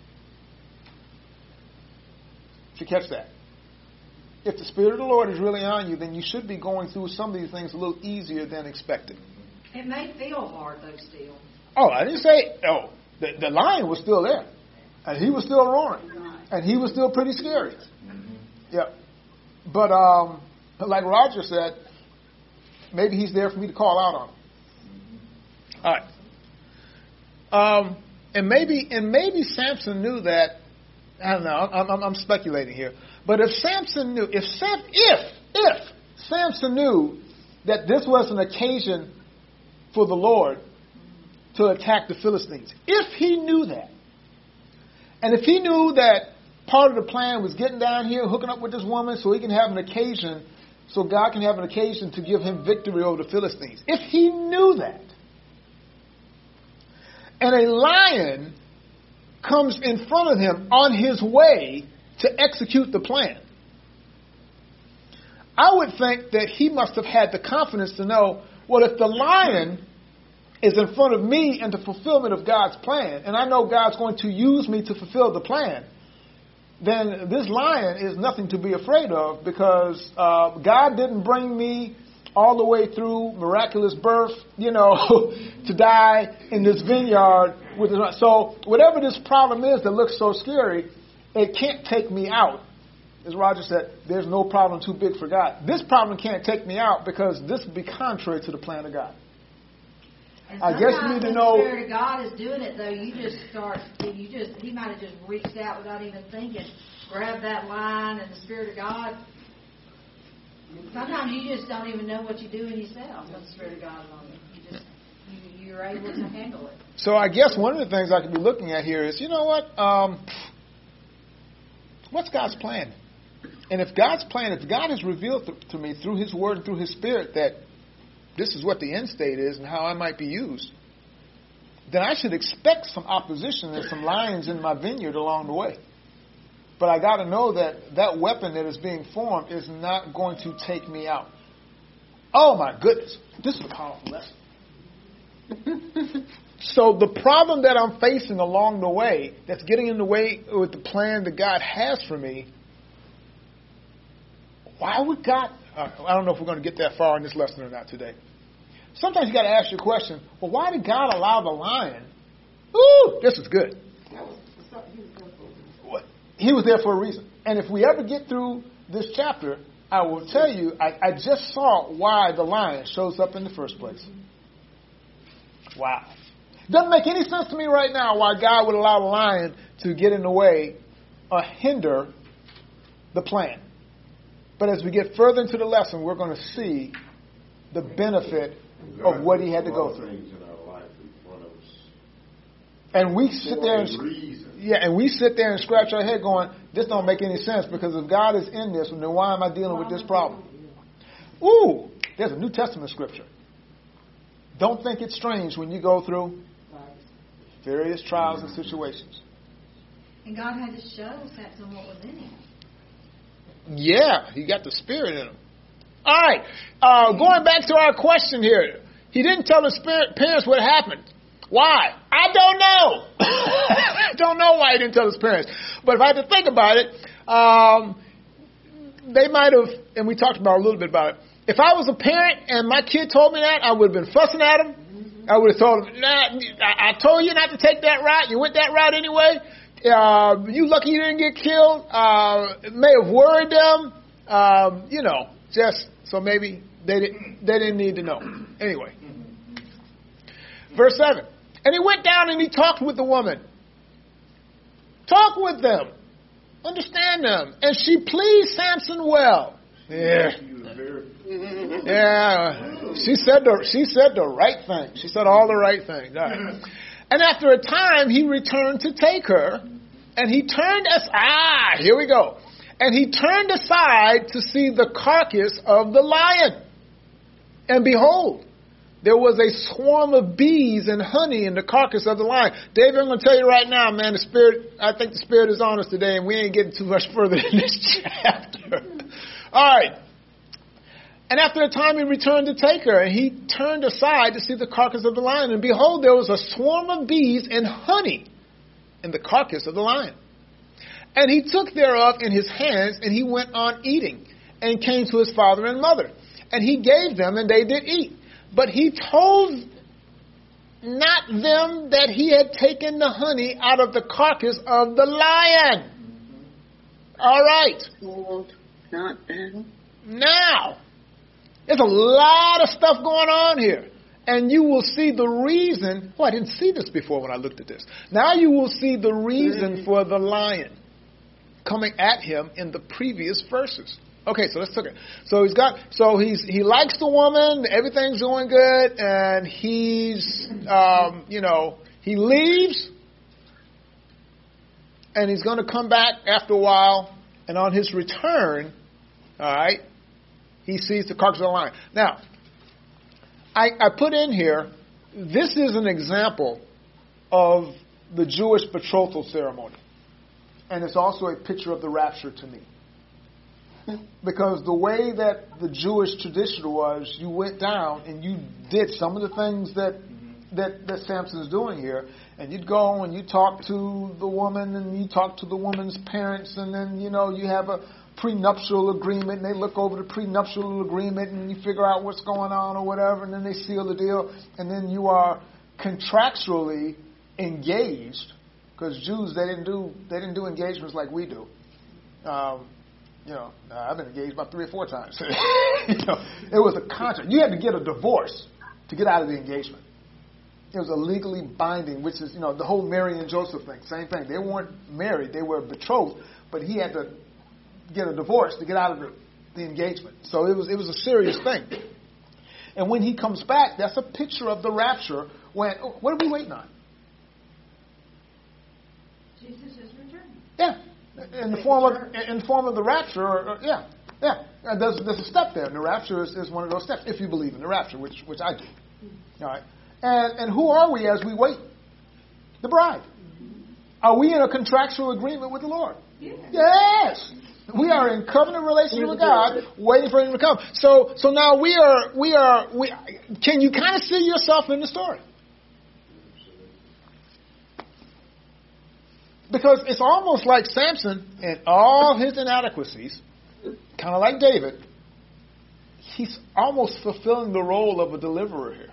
Speaker 1: Did you catch that? If the Spirit of the Lord is really on you, then you should be going through some of these things a little easier than expected.
Speaker 3: It may feel hard, though, still.
Speaker 1: Oh, I didn't say, oh, the, the lion was still there. And he was still roaring. And he was still pretty scary. Yeah. But um, like Roger said, maybe he's there for me to call out on. All right. Um, and maybe and maybe Samson knew that. I don't know. I'm, I'm, I'm speculating here. But if Samson knew, if Sam, if if Samson knew that this was an occasion for the Lord to attack the Philistines, if he knew that, and if he knew that part of the plan was getting down here, hooking up with this woman so he can have an occasion, so God can have an occasion to give him victory over the Philistines. If he knew that, and a lion comes in front of him on his way to execute the plan, I would think that he must have had the confidence to know, well, if the lion is in front of me and the fulfillment of God's plan, and I know God's going to use me to fulfill the plan, then this lion is nothing to be afraid of, because uh, God didn't bring me all the way through miraculous birth, you know, to die in this vineyard with the, so whatever this problem is that looks so scary, it can't take me out. As Roger said, there's no problem too big for God. This problem can't take me out because this would be contrary to the plan of God.
Speaker 3: And
Speaker 1: I guess you need to know.
Speaker 3: The Spirit of God is doing it, though. You just start. You just. He might have just reached out without even thinking, grabbed that line, and the Spirit of God. Sometimes you just don't even know what you're doing yourself when the Spirit of God is on you. You just you, you're able to handle it.
Speaker 1: So I guess one of the things I could be looking at here is, you know what? Um, what's God's plan? And if God's plan, if God has revealed to, to me through His Word and through His Spirit that this is what the end state is and how I might be used, then I should expect some opposition and some lions in my vineyard along the way. But I got to know that that weapon that is being formed is not going to take me out. Oh my goodness, this is a powerful lesson. So the problem that I'm facing along the way, that's getting in the way with the plan that God has for me, why would God, uh, I don't know if we're going to get that far in this lesson or not today. Sometimes you got to ask your question, well, why did God allow the lion? Ooh, this is good. He was there for a reason. And if we ever get through this chapter, I will tell you, I, I just saw why the lion shows up in the first place. Wow. Doesn't make any sense to me right now why God would allow the lion to get in the way or hinder the plan. But as we get further into the lesson, we're going to see the benefit of what he had to go through. And we sit there and yeah, and we sit there and scratch our head going, this don't make any sense, because if God is in this, then why am I dealing with this problem? Ooh, there's a New Testament scripture. Don't think it's strange when you go through various trials and situations.
Speaker 3: And God had to show Samson what was in him.
Speaker 1: Yeah, he got the Spirit in him. All right, uh, going back to our question here. He didn't tell his parents what happened. Why? I don't know. I don't know why he didn't tell his parents. But if I had to think about it, um, they might have, and we talked about a little bit about it. If I was a parent and my kid told me that, I would have been fussing at him. I would have told him, nah, I told you not to take that route. You went that route anyway. Uh, you lucky you didn't get killed. Uh, it may have worried them. Um, you know, just so maybe they didn't, they didn't need to know. Anyway. Verse seven. And he went down and he talked with the woman. Talk with them. Understand them. And she pleased Samson well. Yeah. Yeah. She said the, she said the right thing. She said all the right things. All right. And after a time, he returned to take her. And he turned aside. Ah, here we go. And he turned aside to see the carcass of the lion. And behold, there was a swarm of bees and honey in the carcass of the lion. David, I'm going to tell you right now, man, the Spirit, I think the Spirit is on us today, and we ain't getting too much further in this chapter. All right. And after a time, he returned to take her, and he turned aside to see the carcass of the lion. And behold, there was a swarm of bees and honey in the carcass of the lion. And he took thereof in his hands, and he went on eating, and came to his father and mother. And he gave them, and they did eat. But he told not them that he had taken the honey out of the carcass of the lion. All right.
Speaker 2: Well, not then.
Speaker 1: Now, there's a lot of stuff going on here. And you will see the reason. Oh, I didn't see this before when I looked at this. Now you will see the reason for the lion coming at him in the previous verses. Okay, so let's look at it. So he's got, so he's, he likes the woman, everything's going good, and he's, um, you know, he leaves, and he's going to come back after a while, and on his return, all right, he sees the carcass of the lion. Now, I, I put in here, this is an example of the Jewish betrothal ceremony, and it's also a picture of the rapture to me. Because the way that the Jewish tradition was, you went down and you did some of the things that that, that Samson's doing here. And you'd go and you talk to the woman and you talk to the woman's parents, and then, you know, you have a prenuptial agreement, and they look over the prenuptial agreement and you figure out what's going on or whatever, and then they seal the deal, and then you are contractually engaged, because Jews, they didn't do they didn't do engagements like we do. Um, you know, I've been engaged about three or four times. you know, it was a contract. You had to get a divorce to get out of the engagement. It was a legally binding, which is, you know, the whole Mary and Joseph thing. Same thing. They weren't married. They were betrothed, but he had to get a divorce to get out of the, the engagement. So it was it was a serious thing. And when he comes back, that's a picture of the rapture. When oh, what are we waiting on?
Speaker 3: Jesus is returning.
Speaker 1: Yeah, in the form of in the form of the rapture. Or, or, yeah, yeah. And there's there's a step there, and the rapture is, is one of those steps. If you believe in the rapture, which which I do. All right. And and who are we as we wait? The bride. Are we in a contractual agreement with the Lord?
Speaker 3: Yes.
Speaker 1: Yes. We are in covenant relationship with God, waiting for Him to come. So so now we are we are we. Can you kind of see yourself in the story? Because it's almost like Samson and all his inadequacies, kind of like David. He's almost fulfilling the role of a deliverer here.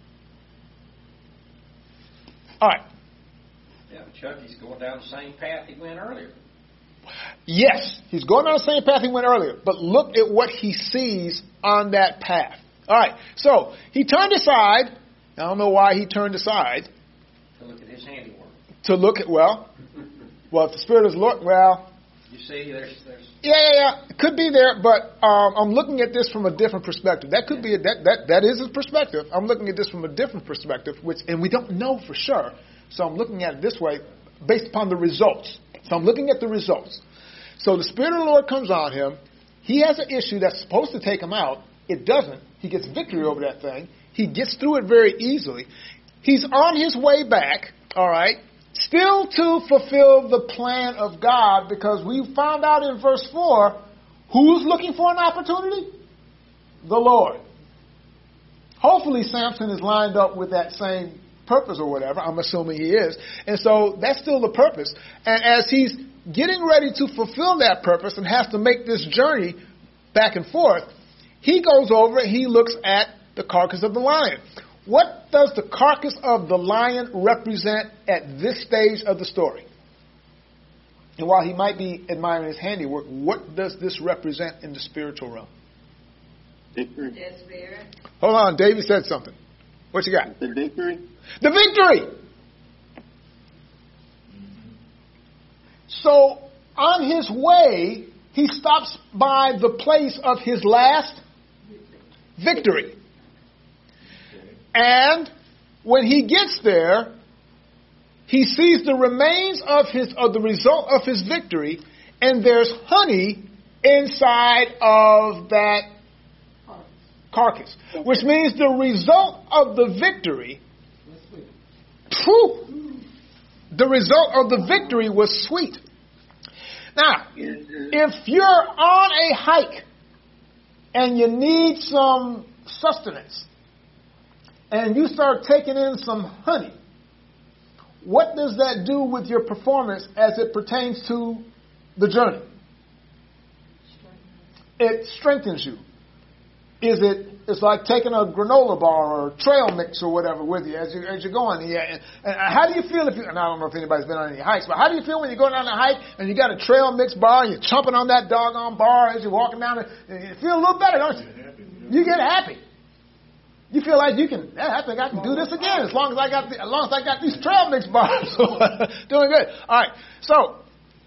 Speaker 1: All right.
Speaker 5: Yeah, Chuck, he's going down the same path he went earlier.
Speaker 1: Yes, he's going down the same path he went earlier. But look at what he sees on that path. All right. So he turned aside. I don't know why he turned aside.
Speaker 5: To look at his handiwork.
Speaker 1: To look at, well, well, if the Spirit is look, well.
Speaker 5: You see, there's, there's.
Speaker 1: Yeah, yeah, yeah. It could be there, but um, I'm looking at this from a different perspective. That could be a, that that that is a perspective. I'm looking at this from a different perspective, which and we don't know for sure. So I'm looking at it this way, based upon the results. So I'm looking at the results. So the Spirit of the Lord comes on him. He has an issue that's supposed to take him out. It doesn't. He gets victory over that thing. He gets through it very easily. He's on his way back. All right. Still to fulfill the plan of God, because we found out in verse four, who's looking for an opportunity? The Lord. Hopefully Samson is lined up with that same purpose or whatever. I'm assuming he is. And so that's still the purpose. And as he's getting ready to fulfill that purpose and has to make this journey back and forth, he goes over and he looks at the carcass of the lion. What does the carcass of the lion represent at this stage of the story? And while he might be admiring his handiwork, what does this represent in the spiritual realm?
Speaker 2: Victory.
Speaker 3: Dead spirit.
Speaker 1: Hold on, David said something. What you got?
Speaker 2: The victory.
Speaker 1: The victory! So, on his way, he stops by the place of his last victory. And when he gets there, he sees the remains of his of the result of his victory, and there's honey inside of that carcass, which means the result of the victory. Whew, the result of the victory was sweet. Now, if you're on a hike and you need some sustenance, and you start taking in some honey, what does that do with your performance as it pertains to the journey? It strengthens you. Is it? It's like taking a granola bar or trail mix or whatever with you as you as you're going. Yeah. And, and how do you feel if you? And I don't know if anybody's been on any hikes, but how do you feel when you're going down the hike and you got a trail mix bar and you're chomping on that doggone bar as you're walking down it? You feel a little better, don't you? You get happy. You feel like you can. I think I can do this again as long as I got the, as long as I got these trail mix bars. Doing good. All right. So,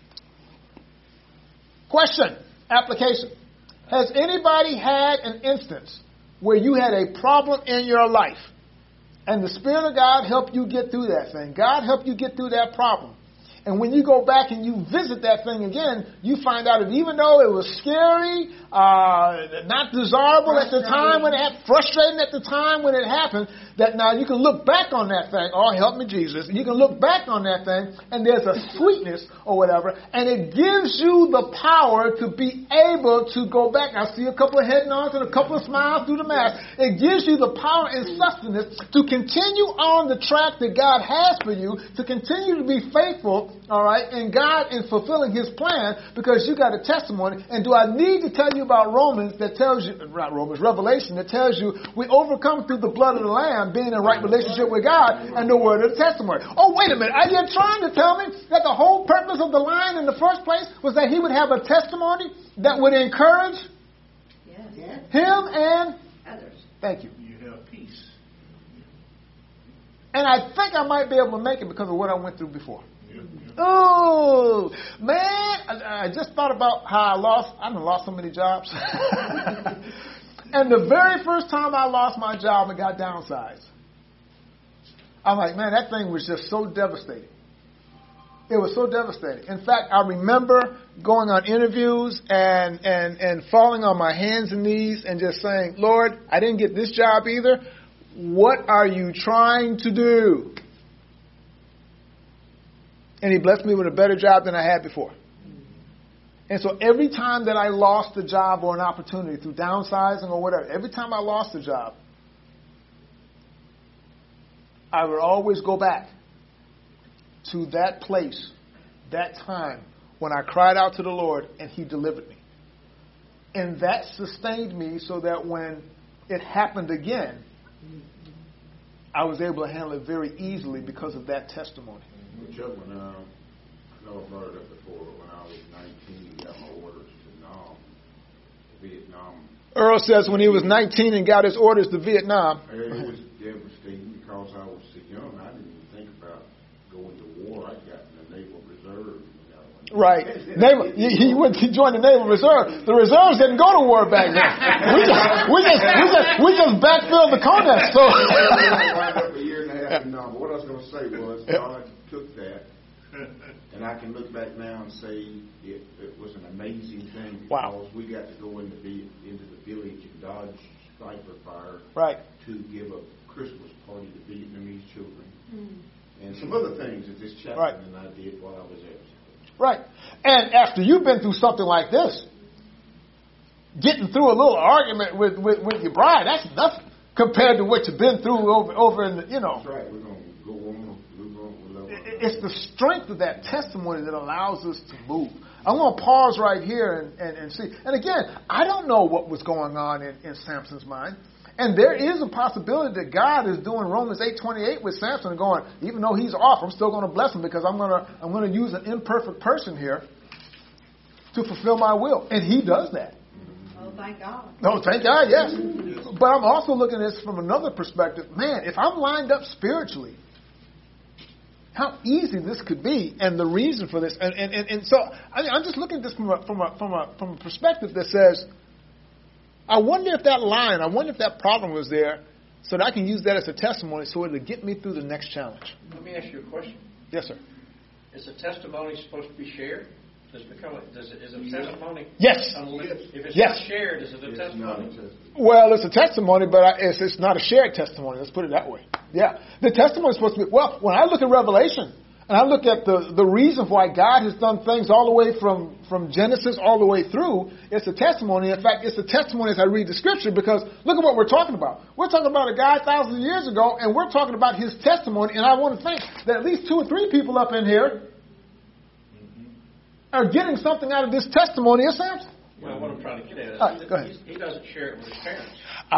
Speaker 1: question, application. Has anybody had an instance where you had a problem in your life and the Spirit of God helped you get through that thing? God helped you get through that problem. And when you go back and you visit that thing again, you find out that even though it was scary, uh, not desirable at the time when it happened, frustrating at the time when it happened, that now you can look back on that thing. Oh, help me, Jesus. You can look back on that thing, and there's a sweetness or whatever, and it gives you the power to be able to go back. I see a couple of head nods and a couple of smiles through the mask. It gives you the power and sustenance to continue on the track that God has for you, to continue to be faithful, all right, and God is fulfilling His plan because you got a testimony. And do I need to tell you about Romans that tells you, not Romans, Revelation that tells you we overcome through the blood of the Lamb, being in right relationship with God, and the word of the testimony. Oh, wait a minute. Are you trying to tell me that the whole purpose of the lion in the first place was that he would have a testimony that would encourage
Speaker 3: Yes.
Speaker 1: him and
Speaker 3: Others.
Speaker 1: thank you.
Speaker 4: You have peace.
Speaker 1: And I think I might be able to make it because of what I went through before.
Speaker 4: Yeah, yeah.
Speaker 1: Oh, man, I, I just thought about how I lost, I done lost so many jobs. And the very first time I lost my job and got downsized, I'm like, man, that thing was just so devastating. It was so devastating. In fact, I remember going on interviews and, and, and falling on my hands and knees and just saying, Lord, I didn't get this job either. What are you trying to do? And He blessed me with a better job than I had before. And so every time that I lost a job or an opportunity through downsizing or whatever, every time I lost a job, I would always go back to that place, that time when I cried out to the Lord and He delivered me. And that sustained me so that when it happened again, I was able to handle it very easily because of that testimony.
Speaker 7: Chuck, when uh, I know I brought it up before, but when I was nineteen, got my orders to Nam, Vietnam.
Speaker 1: Earl says when he was nineteen and got his orders to Vietnam.
Speaker 7: It was devastating because I was so young. I didn't even think about going to war. I got in the Naval Reserve. You know,
Speaker 1: Right. Naval, he, he went to join the Naval Reserve. The reserves didn't go to war back then. We just, we just, we just, we just backfilled the Connex. So.
Speaker 7: I wound up a year and a half in Nam. But what I was going to say was God took that, and I can look back now and say it, it was an amazing thing because
Speaker 1: Wow.
Speaker 7: we got to go into the, into the village and dodge sniper fire
Speaker 1: Right.
Speaker 7: to give a Christmas party to Vietnamese children.
Speaker 3: Mm.
Speaker 7: And some other things that this chaplain
Speaker 1: Right.
Speaker 7: and I did while I was there.
Speaker 1: Right. And after you've been through something like this, getting through a little argument with, with, with your bride, that's nothing compared to what you've been through over, over in the, you know.
Speaker 7: That's right. We're going to go on. We're going to love our
Speaker 1: It's the strength of that testimony that allows us to move. I'm going to pause right here and, and, and see. And again, I don't know what was going on in, in Samson's mind. And there is a possibility that God is doing Romans eight twenty-eight with Samson and going, even though he's off, I'm still going to bless him because I'm going to I'm going to use an imperfect person here to fulfill my will. And he does that.
Speaker 3: Oh, thank God.
Speaker 1: No, thank God, yes. But I'm also looking at this from another perspective. Man, if I'm lined up spiritually, how easy this could be, and the reason for this. And, and, and, and so I mean, I'm just looking at this from a, from, a, from, a, from a perspective that says, I wonder if that line, I wonder if that problem was there so that I can use that as a testimony so it'll get me through the next challenge.
Speaker 5: Let me ask you a question.
Speaker 1: Yes, sir.
Speaker 5: Is a testimony supposed to be shared? Does it become a, does it, is a testimony?
Speaker 1: Yes.
Speaker 5: Unli- If it's
Speaker 1: Yes.
Speaker 5: not shared, is it a
Speaker 7: It's not a
Speaker 5: testimony?
Speaker 7: testimony.
Speaker 1: Well, it's a testimony, but I, it's, it's not a shared testimony. Let's put it that way. Yeah. The testimony is supposed to be, well, when I look at Revelation, and I look at the, the reason why God has done things all the way from, from Genesis all the way through, it's a testimony. In fact, it's a testimony as I read the scripture because look at what we're talking about. We're talking about a guy thousands of years ago, and we're talking about his testimony, and I want to think that at least two or three people up in here are getting something out of this testimony of Samson.
Speaker 5: Well, what I'm trying to get at is
Speaker 1: All right, go ahead.
Speaker 5: he's- he doesn't share it with his parents.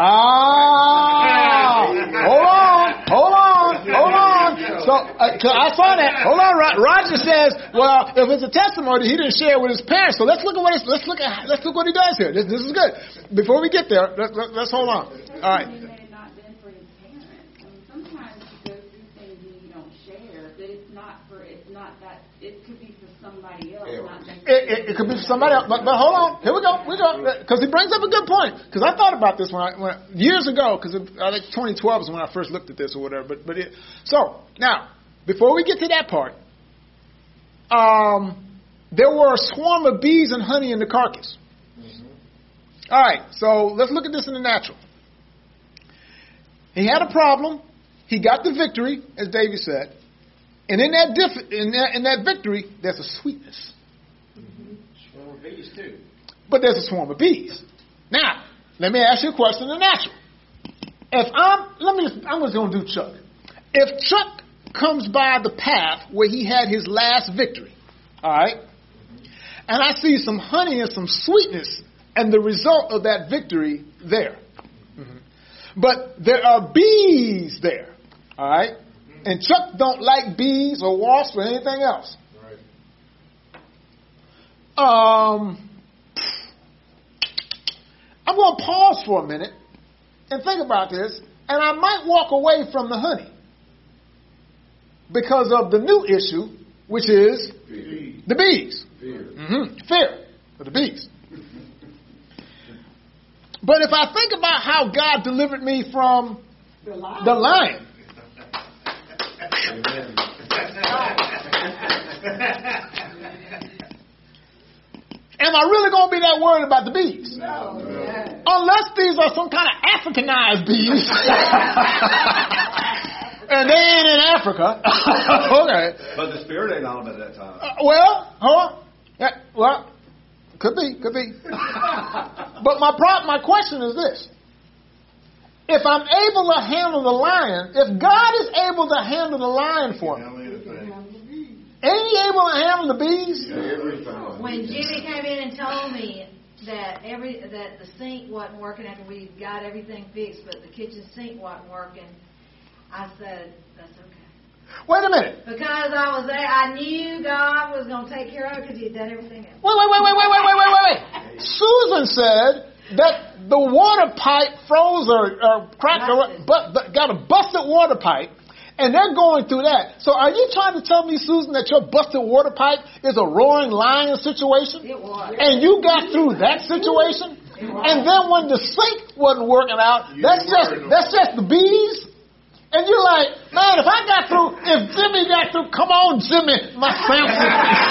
Speaker 1: Ah, hold on, hold on, hold on. So uh, 'cause I saw that. Hold on, Ro- Roger says, well, if it's a testimony, he didn't share it with his parents. So let's look at what it's, let's look at let's look what he does here. This, this is good. Before we get there, let, let, let's hold on. All right.
Speaker 8: It may have not been for his parents. I mean, sometimes you go through things and you don't share, but it's not for, it's not that, it could be for somebody else, not necessarily.
Speaker 1: It, it, it could be for somebody else, but, but hold on. Here we go. We go. Because he brings up a good point. Because I thought about this when I, when I, years ago. Because I think twenty twelve is when I first looked at this or whatever. But but it, so now before we get to that part, um, there were a swarm of bees and honey in the carcass. Mm-hmm. All right, so let's look at this in the natural. He had a problem. He got the victory, as David said. And in that, diff- in that, in that victory, there's a sweetness.
Speaker 5: Mm-hmm. Swarm of bees, too.
Speaker 1: But there's a swarm of bees. Now, let me ask you a question in the natural. If I'm, let me just, I'm just going to do Chuck. If Chuck comes by the path where he had his last victory, all right, mm-hmm. and I see some honey and some sweetness and the result of that victory there. Mm-hmm. But there are bees there, all right, mm-hmm. and Chuck don't like bees or wasps or anything else. Right. Um, I'm going to pause for a minute and think about this, and I might walk away from the honey because of the new issue, which is Fear. the bees. Fear. Mm-hmm. Fear for the bees. But if I think about how God delivered me from the lion, the lion am I really going to be that worried about the bees? No. Yeah. Unless these are some kind of Africanized bees. And they ain't in Africa. Okay.
Speaker 6: But the spirit ain't on them at that time.
Speaker 1: Uh, well, hold on. Yeah, well, could be, could be. But my pro- my question is this. If I'm able to handle the lion, if God is able to handle the lion for me, ain't he able to handle the bees?
Speaker 3: When Jimmy came in and told me that every that the sink wasn't working after we got everything fixed, but the kitchen sink wasn't working, I said, that's okay.
Speaker 1: Wait a minute.
Speaker 3: Because I was there, I knew God was going to take care of it because he had done everything else.
Speaker 1: Wait, wait, wait, wait, wait, wait, wait, wait, wait, wait. Susan said that the water pipe froze or, or cracked or but, but got a busted water pipe. And they're going through that. So are you trying to tell me, Susan, that your busted water pipe is a roaring lion situation?
Speaker 3: It was.
Speaker 1: And you got through that situation? And then when the sink wasn't working out, that's just that's just the bees? And you're like, man, if I got through, if Jimmy got through, come on, Jimmy, my Samson.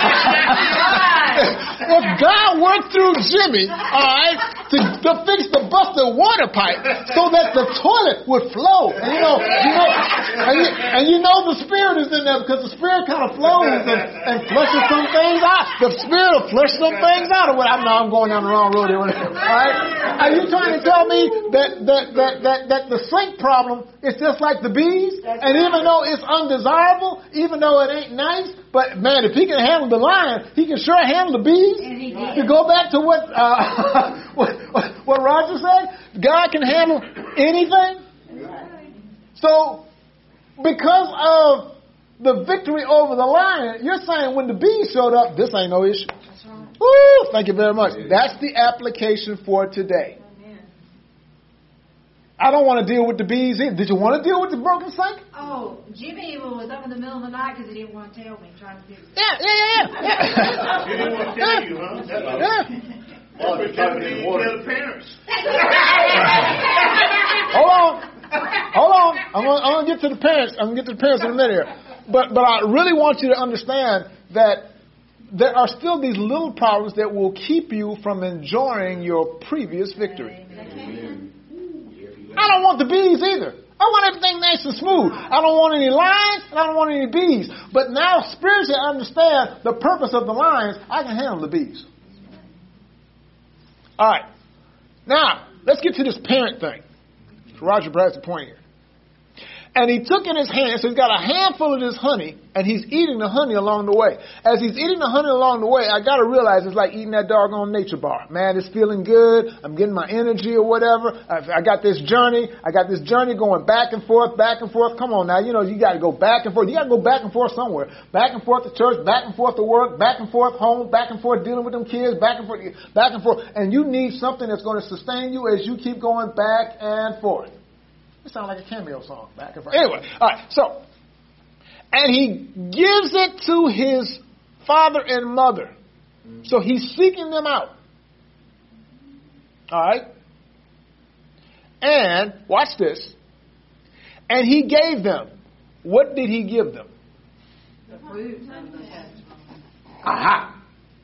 Speaker 1: If God worked through Jimmy, all right, to, to fix the busted water pipe so that the toilet would flow. And you know, you know, and you, and you know the Spirit is in there because the Spirit kind of flows and, and flushes some things out. The Spirit will flush some things out. Or what? I know I'm going down the wrong road here. All right? Are you trying to tell me that that that that, that the sink problem is just like the bees? And even though it's undesirable, even though it ain't nice, but man, if he can handle the lion, he can sure handle the bees.
Speaker 3: And he did.
Speaker 1: To go back to what, uh, what what Roger said, God can handle anything. So, because of the victory over the lion, you're saying when the bees showed up, this ain't no issue.
Speaker 3: That's right.
Speaker 1: Woo! Thank you very much. That's the application for today. I don't want to deal with the bees either. Did you want to deal with the broken sink?
Speaker 3: Oh, Jimmy even was up in the middle of the night because he didn't want to tell me, trying to fix it.
Speaker 1: Yeah, yeah, yeah, yeah.
Speaker 4: He didn't want to tell you, huh? That's all.
Speaker 1: Yeah.
Speaker 4: Well, we tell the parents.
Speaker 1: Hold on. Hold on. I'm going, I'm going to get to the parents. I'm going to get to the parents in a minute here. But, but I really want you to understand that there are still these little problems that will keep you from enjoying your previous victory.
Speaker 3: Amen.
Speaker 1: I don't want the bees either. I want everything nice and smooth. I don't want any lions and I don't want any bees. But now spiritually I understand the purpose of the lions. I can handle the bees. All right. Now, let's get to this parent thing. Roger Brad's the point here. And he took in his hand, so he's got a handful of this honey, and he's eating the honey along the way. As he's eating the honey along the way, I got to realize it's like eating that doggone nature bar. Man, it's feeling good. I'm getting my energy or whatever. I, I got this journey. I got this journey going back and forth, back and forth. Come on now, you know, you got to go back and forth. You got to go back and forth somewhere. Back and forth to church, back and forth to work, back and forth home, back and forth dealing with them kids, back and forth, back and forth. And you need something that's going to sustain you as you keep going back and forth. It sounds like a cameo song, back and forth. Anyway, all right, so, and he gives it to his father and mother. So he's seeking them out. All right? And, watch this. And he gave them. What did he give them?
Speaker 3: The fruit of the
Speaker 1: Aha.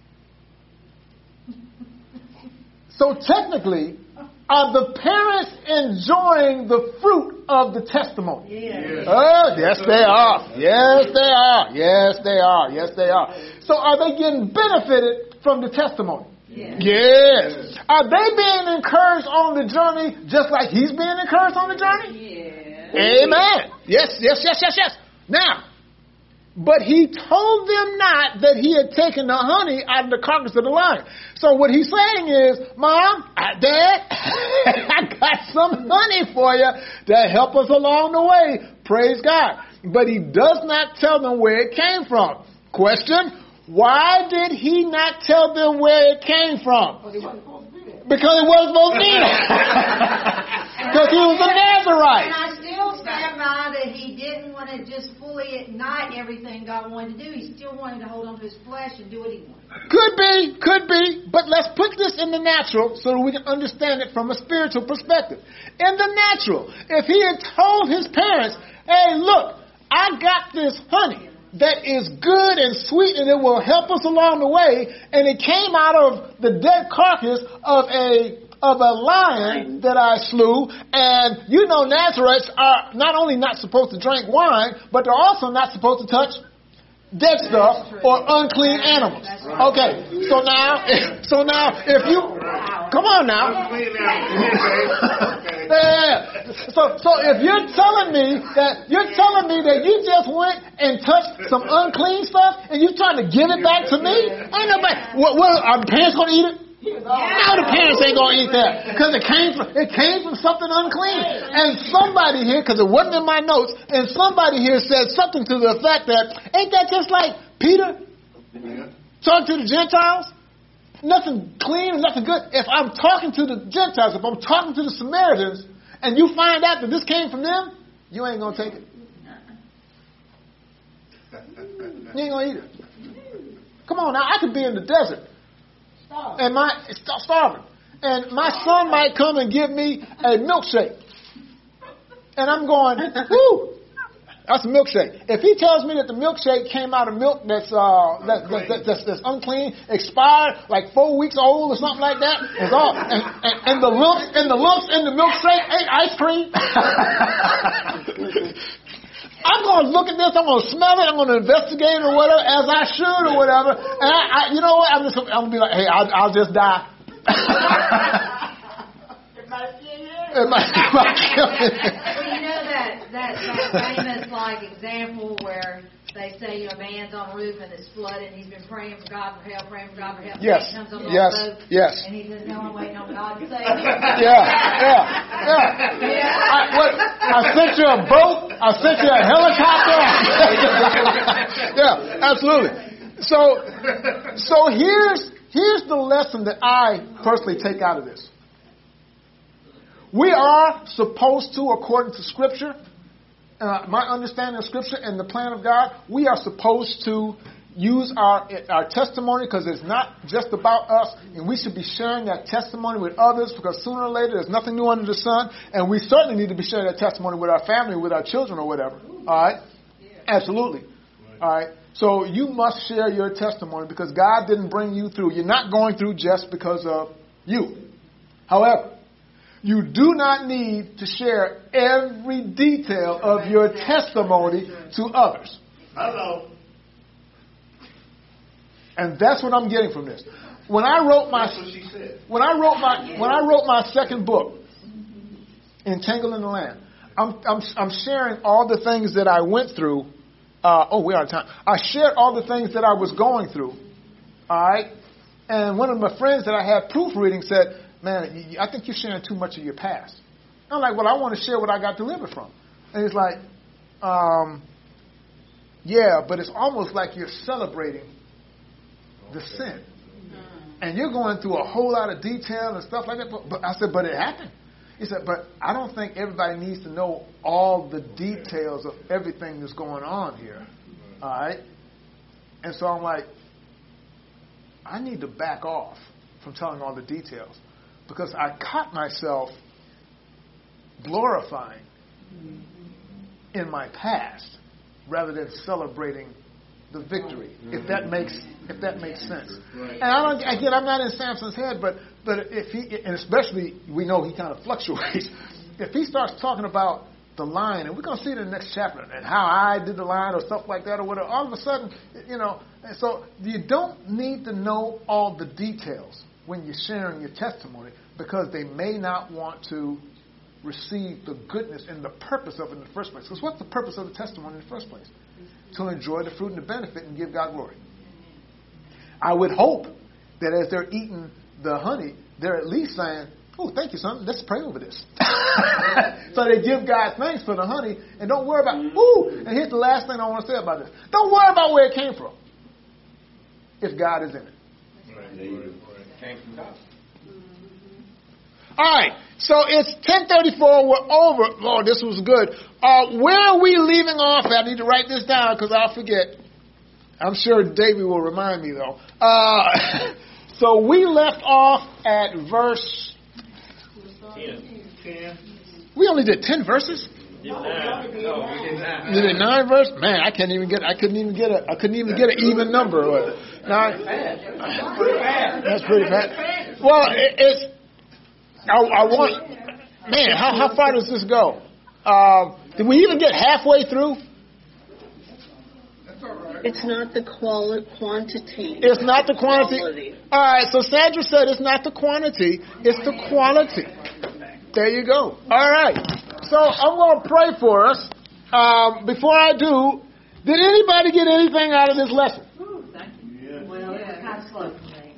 Speaker 1: So technically, are the parents enjoying the fruit of the testimony?
Speaker 4: Yes.
Speaker 1: Oh, yes they are. Yes they are. Yes they are. Yes they are. So are they getting benefited from the testimony?
Speaker 3: Yes.
Speaker 1: Yes. Are they being encouraged on the journey just like he's being encouraged on the journey?
Speaker 8: Yeah.
Speaker 1: Amen. Yes, yes, yes, yes, yes. Now, but he told them not that he had taken the honey out of the carcass of the lion. So what he's saying is, Mom, Dad, I got some honey for you to help us along the way. Praise God. But he does not tell them where it came from. Question, why did he not tell them where it came from? Because he wasn't supposed to be there. Because he was a Nazarite.
Speaker 3: And I still stand by that he didn't want to just fully ignite everything God wanted to do. He still wanted to hold on to his flesh and do what he wanted.
Speaker 1: Could be, could be. But let's put this in the natural so that we can understand it from a spiritual perspective. In the natural, if he had told his parents, hey, look, I got this honey that is good and sweet and it will help us along the way, and it came out of the dead carcass of a of a lion that I slew, and you know Nazarites are not only not supposed to drink wine, but they're also not supposed to touch dead stuff or unclean animals. Okay, so now, so now if you come on now, yeah. So so if you're telling me that you're telling me that you just went and touched some unclean stuff and you're trying to give it back to me, ain't nobody. What, what are the parents gonna eat it? No, the parents ain't gonna eat that because it came from it came from something unclean. And somebody here, because it wasn't in my notes, and somebody here said something to the effect that ain't that just like Peter talking to the Gentiles? Nothing clean, nothing good. If I'm talking to the Gentiles, if I'm talking to the Samaritans, and you find out that this came from them, you ain't gonna take it. You ain't gonna eat it. Come on now, I could be in the desert. And my starving, and my son might come and give me a milkshake, and I'm going, whoo, that's a milkshake. If he tells me that the milkshake came out of milk that's uh that, that, that, that's, that's unclean, expired, like four weeks old or something like that, it's all, and, and, and the lumps and the lumps in the milkshake ain't ice cream. I'm going to look at this, I'm going to smell it, I'm going to investigate it or whatever, as I should or whatever. And I, I you know what? I'm just I'm going to be like, hey, I'll, I'll just die.
Speaker 8: It might kill you.
Speaker 1: It might, it might kill me.
Speaker 3: Well, you know that, that, that famous like example where they say, you know, a man's on a roof and it's flooded and he's been praying for God for help, praying for God for help.
Speaker 1: Yes,
Speaker 3: and he comes on
Speaker 1: yes,
Speaker 3: the boat,
Speaker 1: yes.
Speaker 3: And he says, no, I'm waiting on God to save me.
Speaker 1: Yeah, yeah, yeah.
Speaker 3: Yeah.
Speaker 1: I, what, I sent you a boat. I sent you a helicopter. Yeah, absolutely. So, so here's here's the lesson that I personally take out of this. We are supposed to, according to Scripture, uh, my understanding of Scripture and the plan of God, we are supposed to use our our testimony because it's not just about us, and we should be sharing that testimony with others because sooner or later there's nothing new under the sun, and we certainly need to be sharing that testimony with our family, with our children or whatever. All right? Absolutely. All right? So you must share your testimony because God didn't bring you through. You're not going through just because of you. However, you do not need to share every detail of your testimony to others.
Speaker 4: Hello.
Speaker 1: And that's what I'm getting from this. When I wrote my
Speaker 4: That's what she said.
Speaker 1: when I wrote my when I wrote my second book, Entangled in the Land, I'm I'm I'm sharing all the things that I went through. Uh, oh, we're out of time. I shared all the things that I was going through. All right, and one of my friends that I had proofreading said, "Man, I think you're sharing too much of your past." I'm like, "Well, I want to share what I got delivered from," and he's like, um, "Yeah, but it's almost like you're celebrating the sin. And you're going through a whole lot of detail and stuff like that." But, but I said, but it happened. He said, but I don't think everybody needs to know all the details of everything that's going on here. All right? And so I'm like, I need to back off from telling all the details because I caught myself glorifying in my past rather than celebrating the victory, if that makes if that makes sense. And I don't, again, I'm not in Samson's head, but but if he, and especially we know he kind of fluctuates. If he starts talking about the lion, and we're going to see it in the next chapter, and how I did the lion or stuff like that or whatever, all of a sudden, you know, and so you don't need to know all the details when you're sharing your testimony, because they may not want to receive the goodness and the purpose of it in the first place. Because what's the purpose of the testimony in the first place? To enjoy the fruit and the benefit and give God glory. I would hope that as they're eating the honey, they're at least saying, oh, thank you, son. Let's pray over this. So they give God thanks for the honey, and don't worry about, ooh, and here's the last thing I want to say about this. Don't worry about where it came from, if God is in it.
Speaker 5: It came from God.
Speaker 1: All right, so it's ten thirty-four. We're over. Lord, this was good. Uh, where are we leaving off at? I need to write this down because I'll forget. I'm sure Davey will remind me, though. Uh, so we left off at verse...
Speaker 4: Ten.
Speaker 1: We only did ten verses?
Speaker 5: Did nine. No, we did nine.
Speaker 1: You did nine verses? Man, I can't even get. I couldn't even get a. I couldn't even get an even number. Nine. That's pretty bad. Well, it, it's. I, I want. Man, how how far does this go? Uh, did we even get halfway through?
Speaker 2: It's not the quali- quantity.
Speaker 1: It's not the quantity.
Speaker 2: Quality.
Speaker 1: All right, so Sandra said it's not the quantity, it's the quality. There you go. All right. So I'm going to pray for us. Um, before I do, did anybody get anything out of this lesson?
Speaker 3: Ooh, thank you. Yeah. Well, it was kind of slow for me.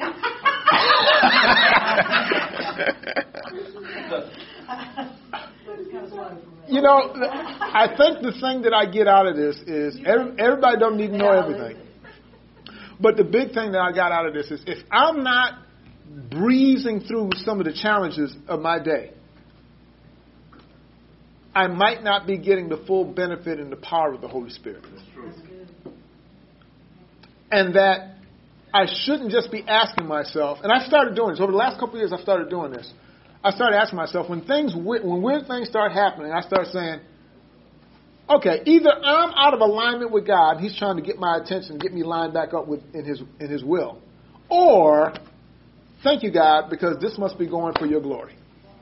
Speaker 1: You know, I think the thing that I get out of this is every, everybody doesn't need to know everything. But the big thing that I got out of this is if I'm not breezing through some of the challenges of my day, I might not be getting the full benefit and the power of the Holy Spirit.
Speaker 4: That's true.
Speaker 1: And that I shouldn't just be asking myself, and I started doing this. Over the last couple of years, I started doing this. I started asking myself, when things, when weird things start happening, I start saying, okay, either I'm out of alignment with God, He's trying to get my attention, get me lined back up with in His in His will, or thank you, God, because this must be going for Your glory.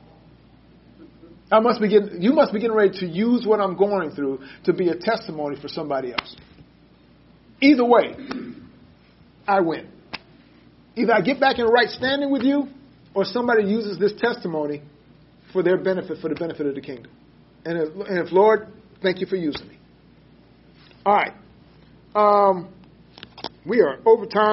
Speaker 1: I must be getting, you must be getting ready to use what I'm going through to be a testimony for somebody else. Either way, I win. Either I get back in right standing with You, or somebody uses this testimony for their benefit, for the benefit of the kingdom. And if, and if Lord, thank You for using me. All right. Um, we are over time.